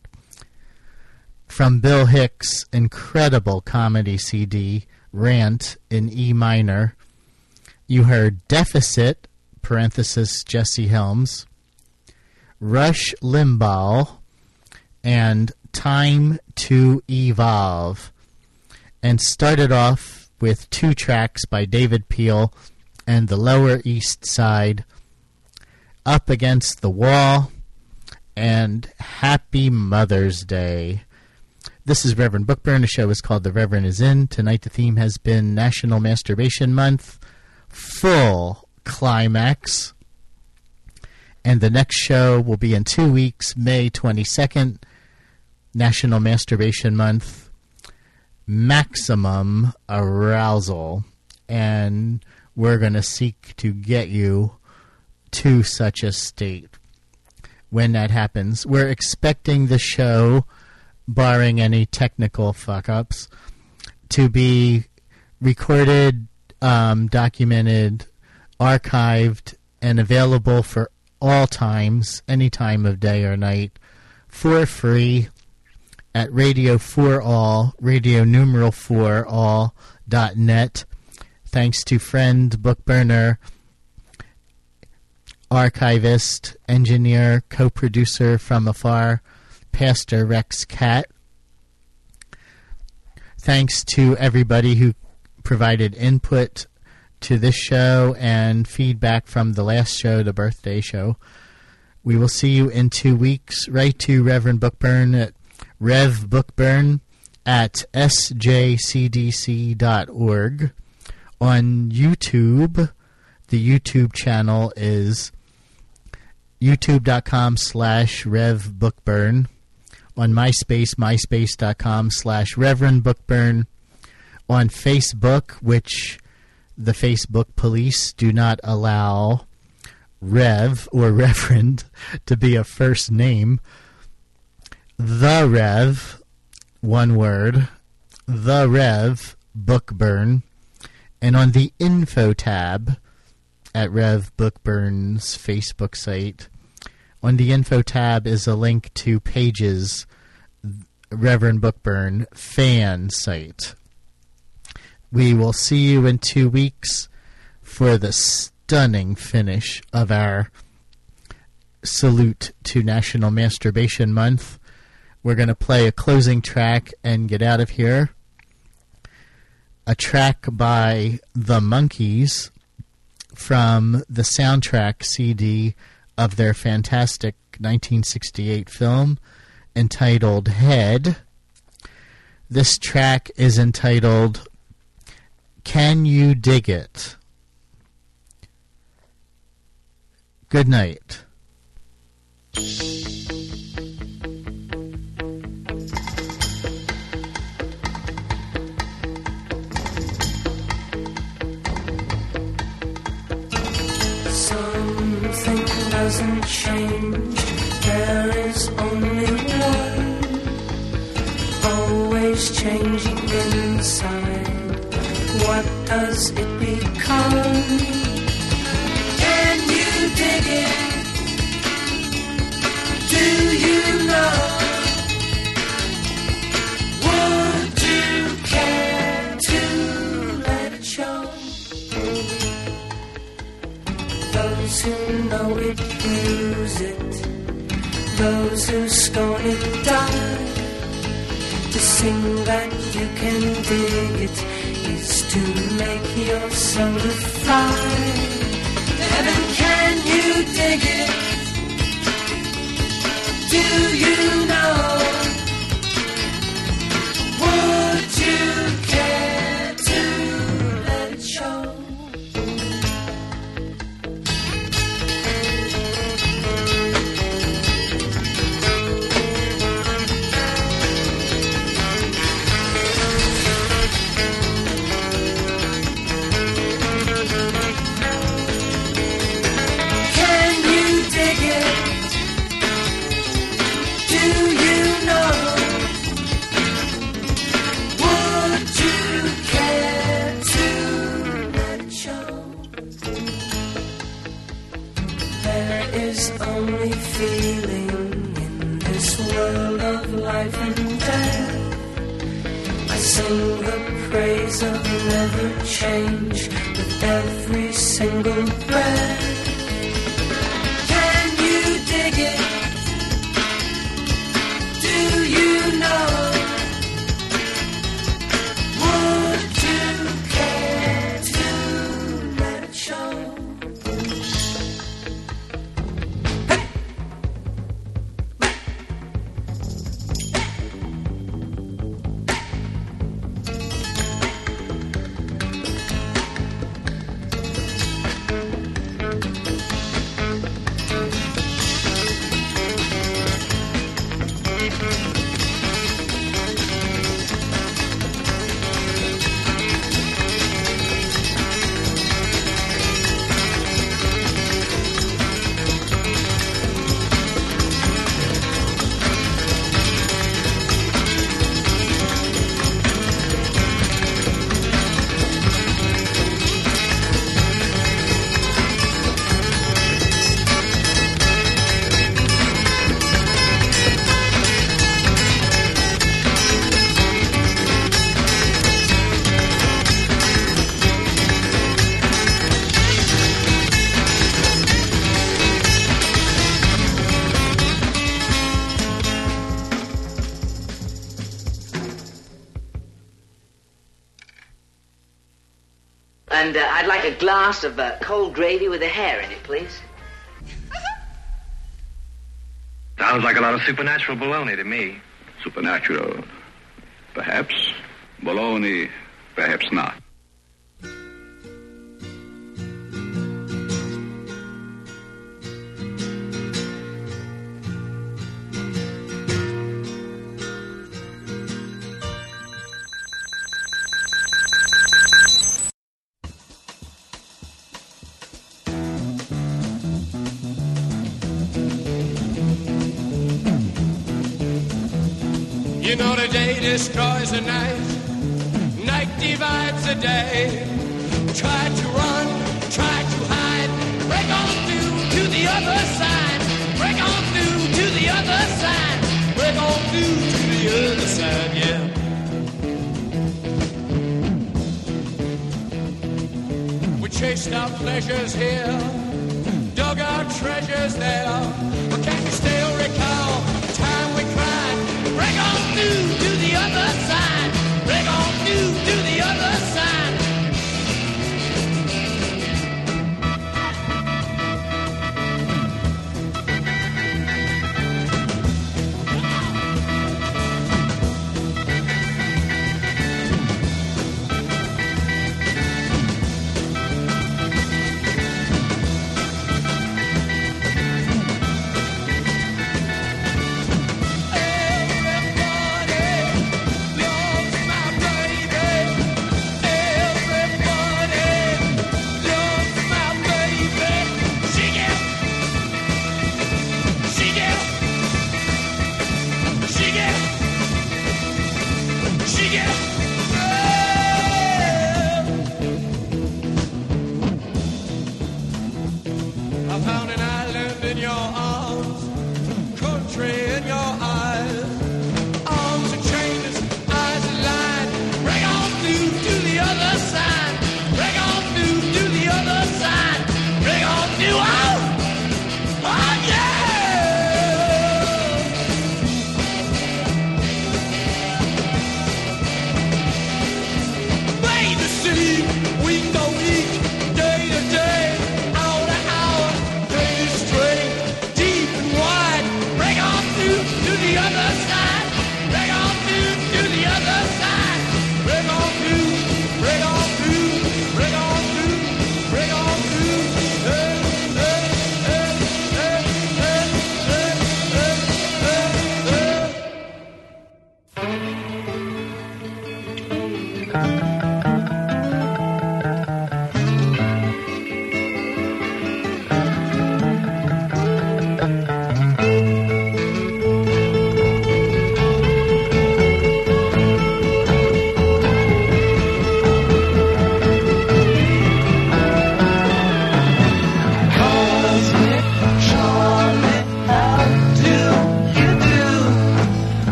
From Bill Hicks' incredible comedy C D, Rant in E minor, you heard Deficit, parenthesis Jesse Helms, Rush Limbaugh, and Time to Evolve, and started off with two tracks by David Peel and the Lower East Side, Up Against the Wall, and Happy Mother's Day. This is Reverend Bookburn. The show is called The Reverend Is In. Tonight the theme has been National Masturbation Month, full climax. And the next show will be in two weeks, May twenty-second, National Masturbation Month, maximum arousal. And we're going to seek to get you to such a state when that happens. We're expecting the show, barring any technical fuck-ups, to be recorded, um, documented, archived, and available for all times, any time of day or night, for free at Radio for All, radio numeral for all dot net. Thanks to friend, bookburner, archivist, engineer, co-producer from afar, Pastor Rex Cat. Thanks to everybody who provided input to this show and feedback from the last show, the birthday show. We will see you in two weeks. Write to Reverend Bookburn at Rev Bookburn at S J C D C dot org. On YouTube, the YouTube channel is youtube.com slash Rev Bookburn. On MySpace, myspace.com slash Reverend Bookburn. On Facebook, which the Facebook police do not allow Rev or Reverend to be a first name. The Rev, one word, The Rev Bookburn. And on the info tab at Rev Bookburn's Facebook site, on the info tab is a link to Page's Reverend Bookburn fan site. We will see you in two weeks for the stunning finish of our salute to National Masturbation Month. We're going to play a closing track and get out of here. A track by The Monkees from the soundtrack C D of their fantastic nineteen sixty-eight film entitled Head. This track is entitled Can You Dig It? Good night. Something doesn't change. There is only one, always changing inside. What does it become? Can you dig it? Do you know? Would you care to let it show? Those who know it use it, those who scorn it die. To sing that you can dig it is to make your soul fly. Heaven, can you dig it? Do you know? Would you care to let it show? Only feeling in this world of life and death. I sing the praise of never change with every single breath. Can you dig it? Do you know? Would you care to let it show? And uh, I'd like a glass of uh, cold gravy with a hair in it, please. Sounds like a lot of supernatural baloney to me. Supernatural, perhaps. Baloney, perhaps not. You know the day destroys the night, night divides the day. Try to run, try to hide. Break on through to the other side. Break on through to the other side. Break on through to the other side, yeah. We chased our pleasures here, dug our treasures there. But can you still recall the time we cried? Break on through to the other side. Break on through to the other side. I found an island in your arms, country in your eyes. Arms are chainless, eyes are lined. Break on through to the other side. Break on through to the other side. Break on through, oh, oh yeah. Made to see, week to week, day to day. The other side, break on through to the other side, break on through, break on through, break on through, break on through. Hey, hey, hey, hey, hey, hey,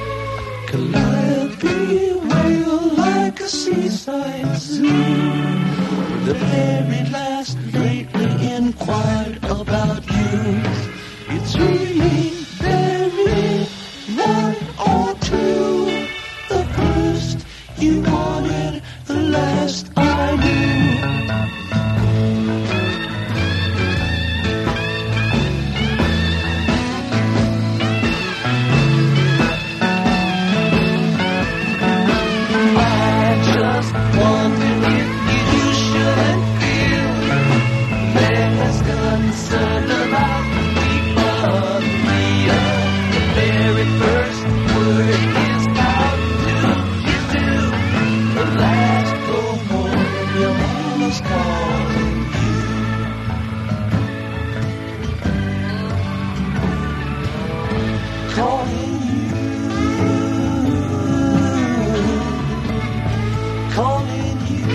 Calliope wail like a seaside zoo. the very last lately inquired about you. It's really very one or two. The first you wanted, the last I knew. I just wondered if you shouldn't feel less concerned about people real. The very first word is how do you do. The last go home, your mama's calling you. Calling calling you,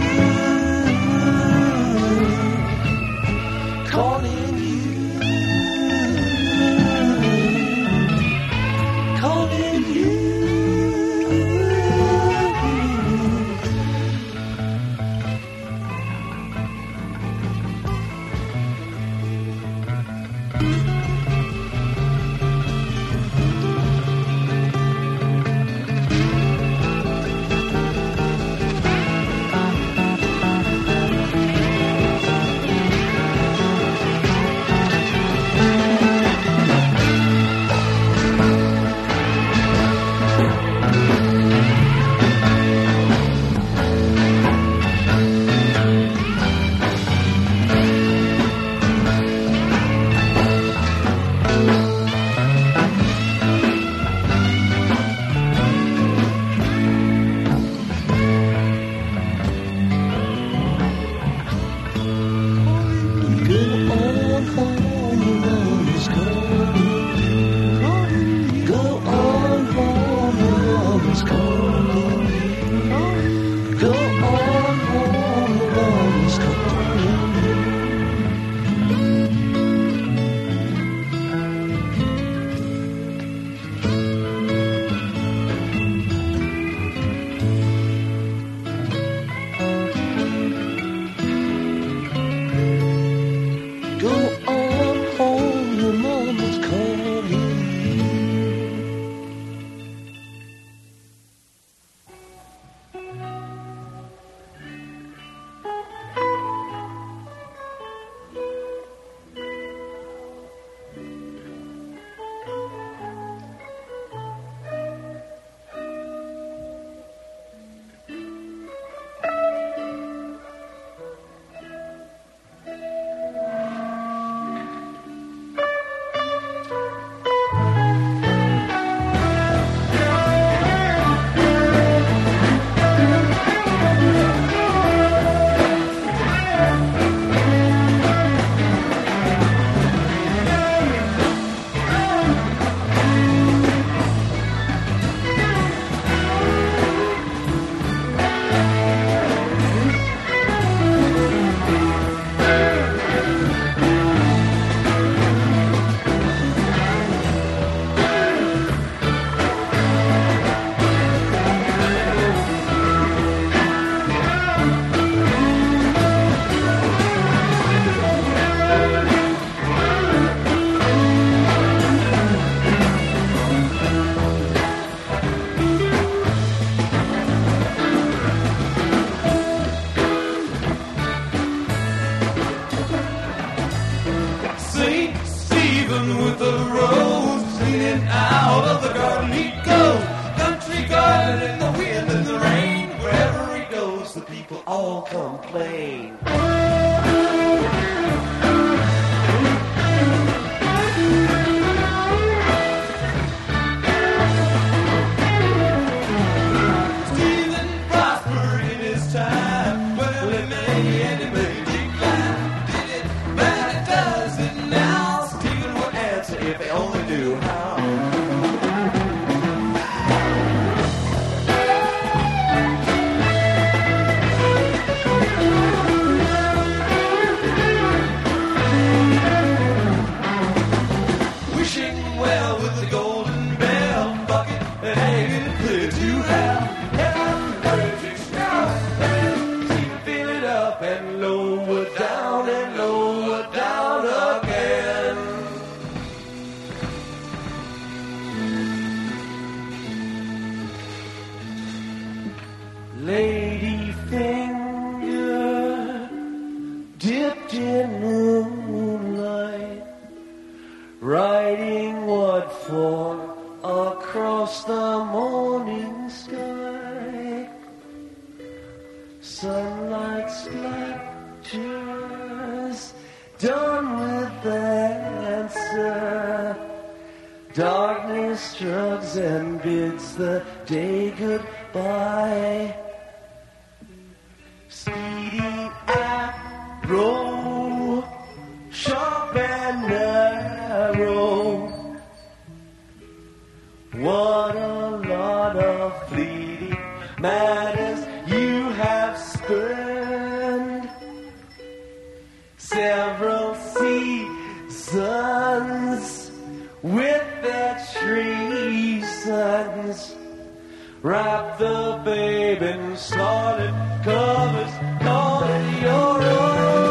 calling you, calling you. complain. Stephen prospered in his time. Well, it may and it may decline. Did it, but it does it now. Stephen would answer if they only knew how. And lady finger dipped in moonlight, writing what for across the morning sky. Sunlight splatters, done with answer. Darkness shrugs and bids the day goodbye. Speedy arrow, sharp and narrow. What a lot of fleeting matters you have spurned. Several seasons with their treasons. Wrap the babe in scarlet covers, call it your own.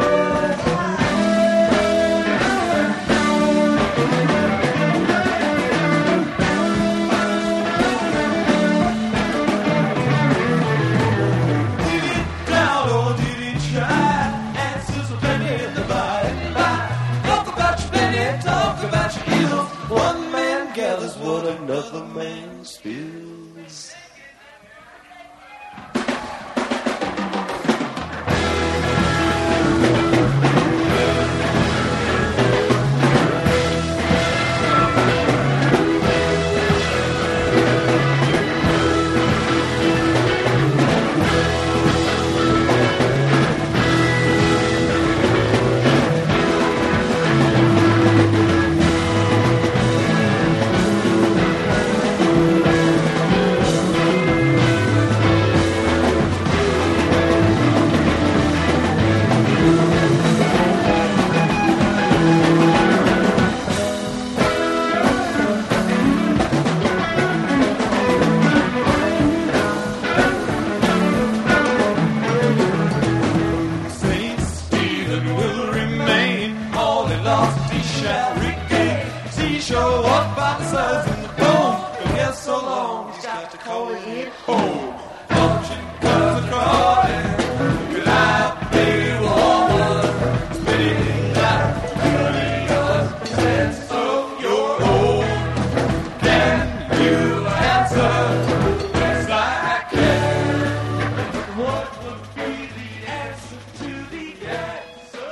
Did it doubt or did it try? Answers are plenty in the Bible. Talk about your penny, talk about your heels. One man gathers what another man spills. Saint Stephen will remain, all he lost he shall regain. See, show up by the sides in the bone, but yes, so long he's got to call it home. Fortune comes a-crawling, reliably woman, spinning like millions, sense of your own. Can you answer? Yes, I can. What would be the answer to the answer?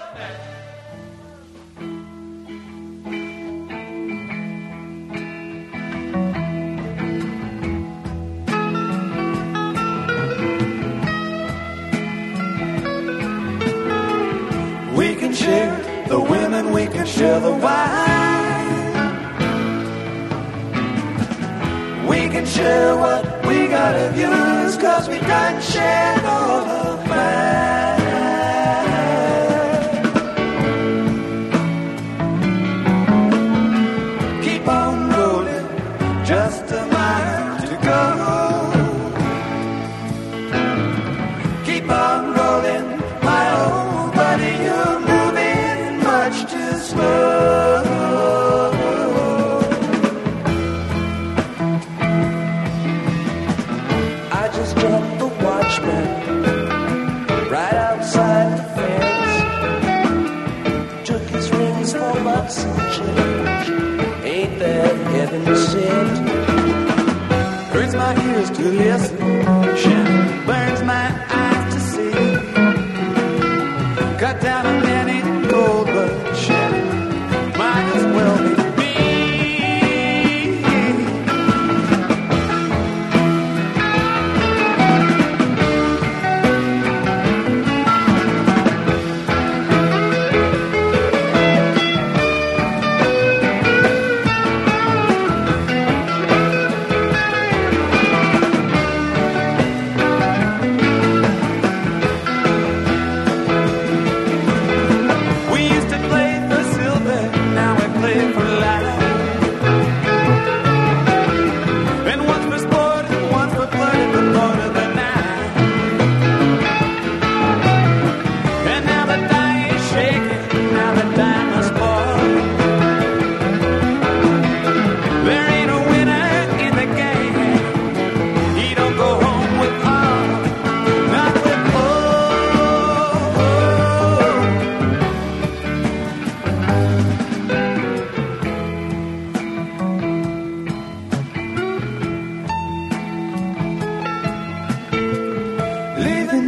We can share the women, we can share the wine. We can share what we got of yours, cause we done shared all of mine. Keep on rolling, just a mile to go. Keep on rolling, my old buddy, you're moving much too slow. I just dropped the watchman right outside the fence. Took his rings for bucks and change. Ain't that heaven sent? Hurts my ears to listen, Shannon burns my eyes to see. Cut down a many gold, but Shannon might as well be me.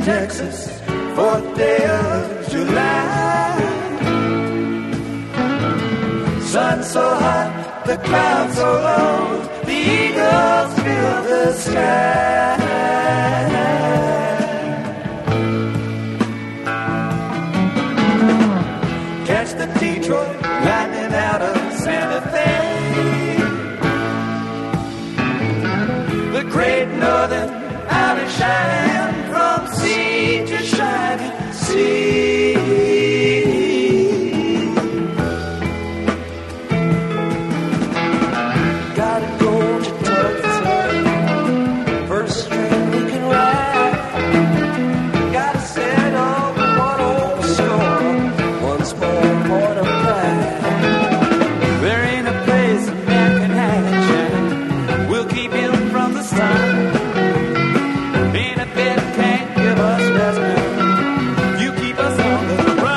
Texas, fourth day of July. Sun so hot, the clouds so low, the eagles fill the sky. Catch the Detroit lightning out of Santa Fe. The Great Northern out and shine from sea to shining sea. Gotta go to Tulsa, first string we can ride. Gotta settle the one old score, one small point of pride. There ain't a place a man can hide and shine. We'll keep him from the sun. Ain't a bit can't give us nothing. You keep us on the run.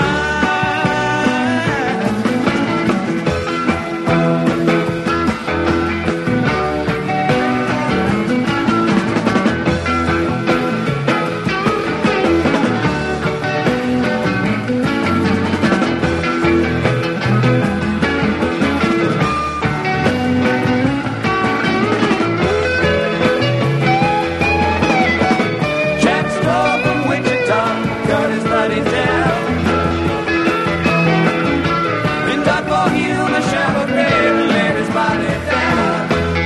Jack Straw from Wichita cut his buddy down. In Dodgeball Hill, the shallow grave laid his body down.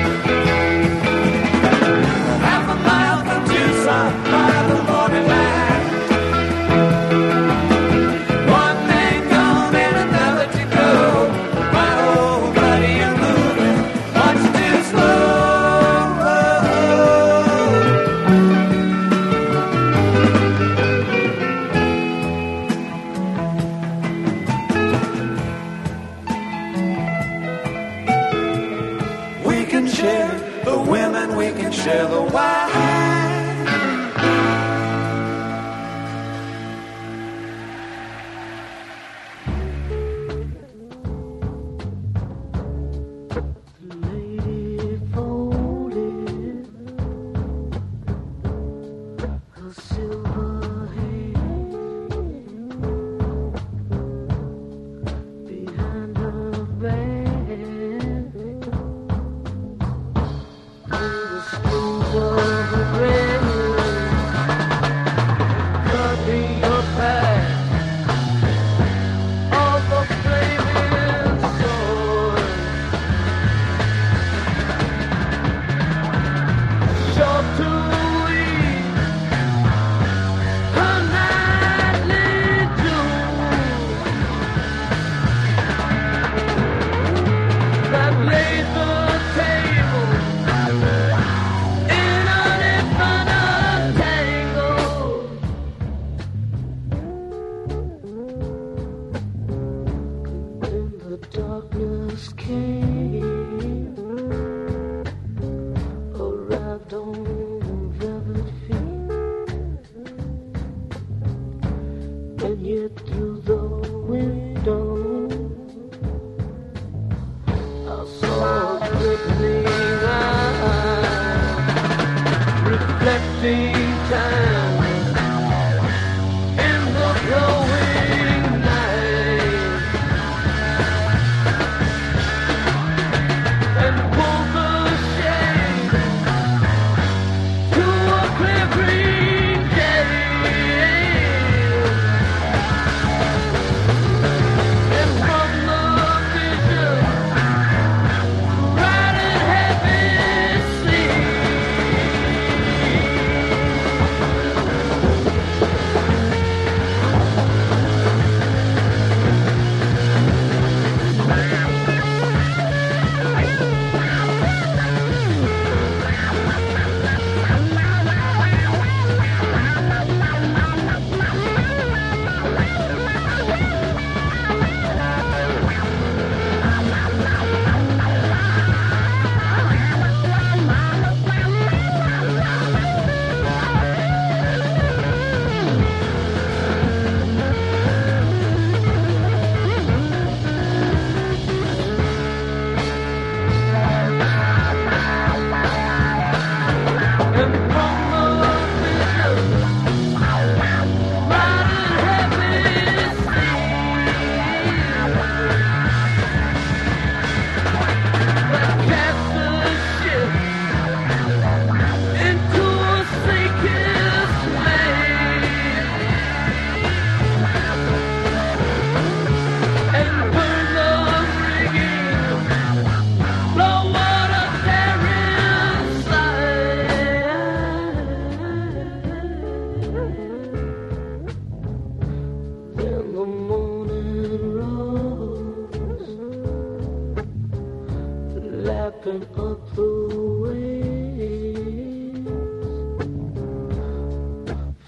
Half a mile from Tucson by the morning light. One man gone and another to go. My old buddy, you're moving much too slow. We can share the women, we can share the wine. Darkness came, arrived on velvet feet, and yet through the window I saw a glittering eye, reflecting time in the glowing night. And pull the shade to a clear green shade. And from the vision, bright and happy sleep.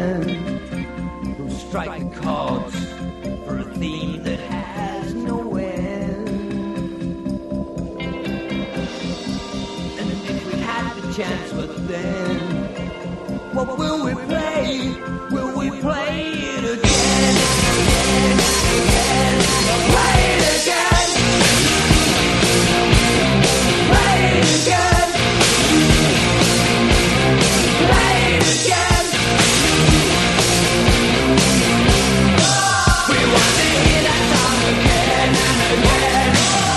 band who strike the chords for a theme that has no end. And if we had the chance, but then, what will we play? Will we play it again? Again, again, play it again. Play it again. Play it again. We want to hear that song again and again.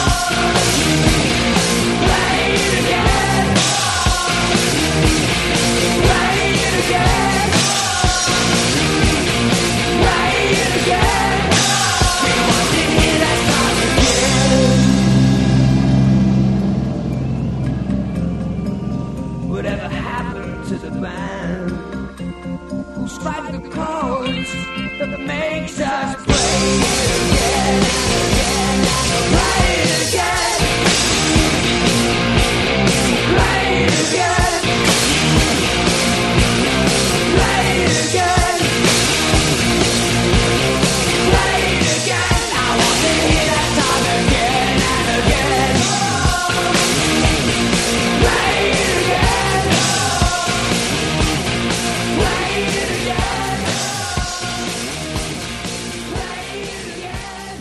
Play it again. Play it again. Play it again. We want to hear that song again. Whatever happened to the band who strike the chords that makes us play it again, again, play it again, play it again, play it again, play it again. I want to hear that song again and again. Play it again. Play it again. Play it again.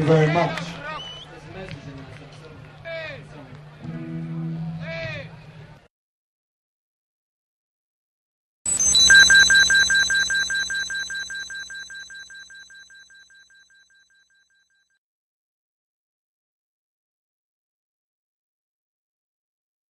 you very much.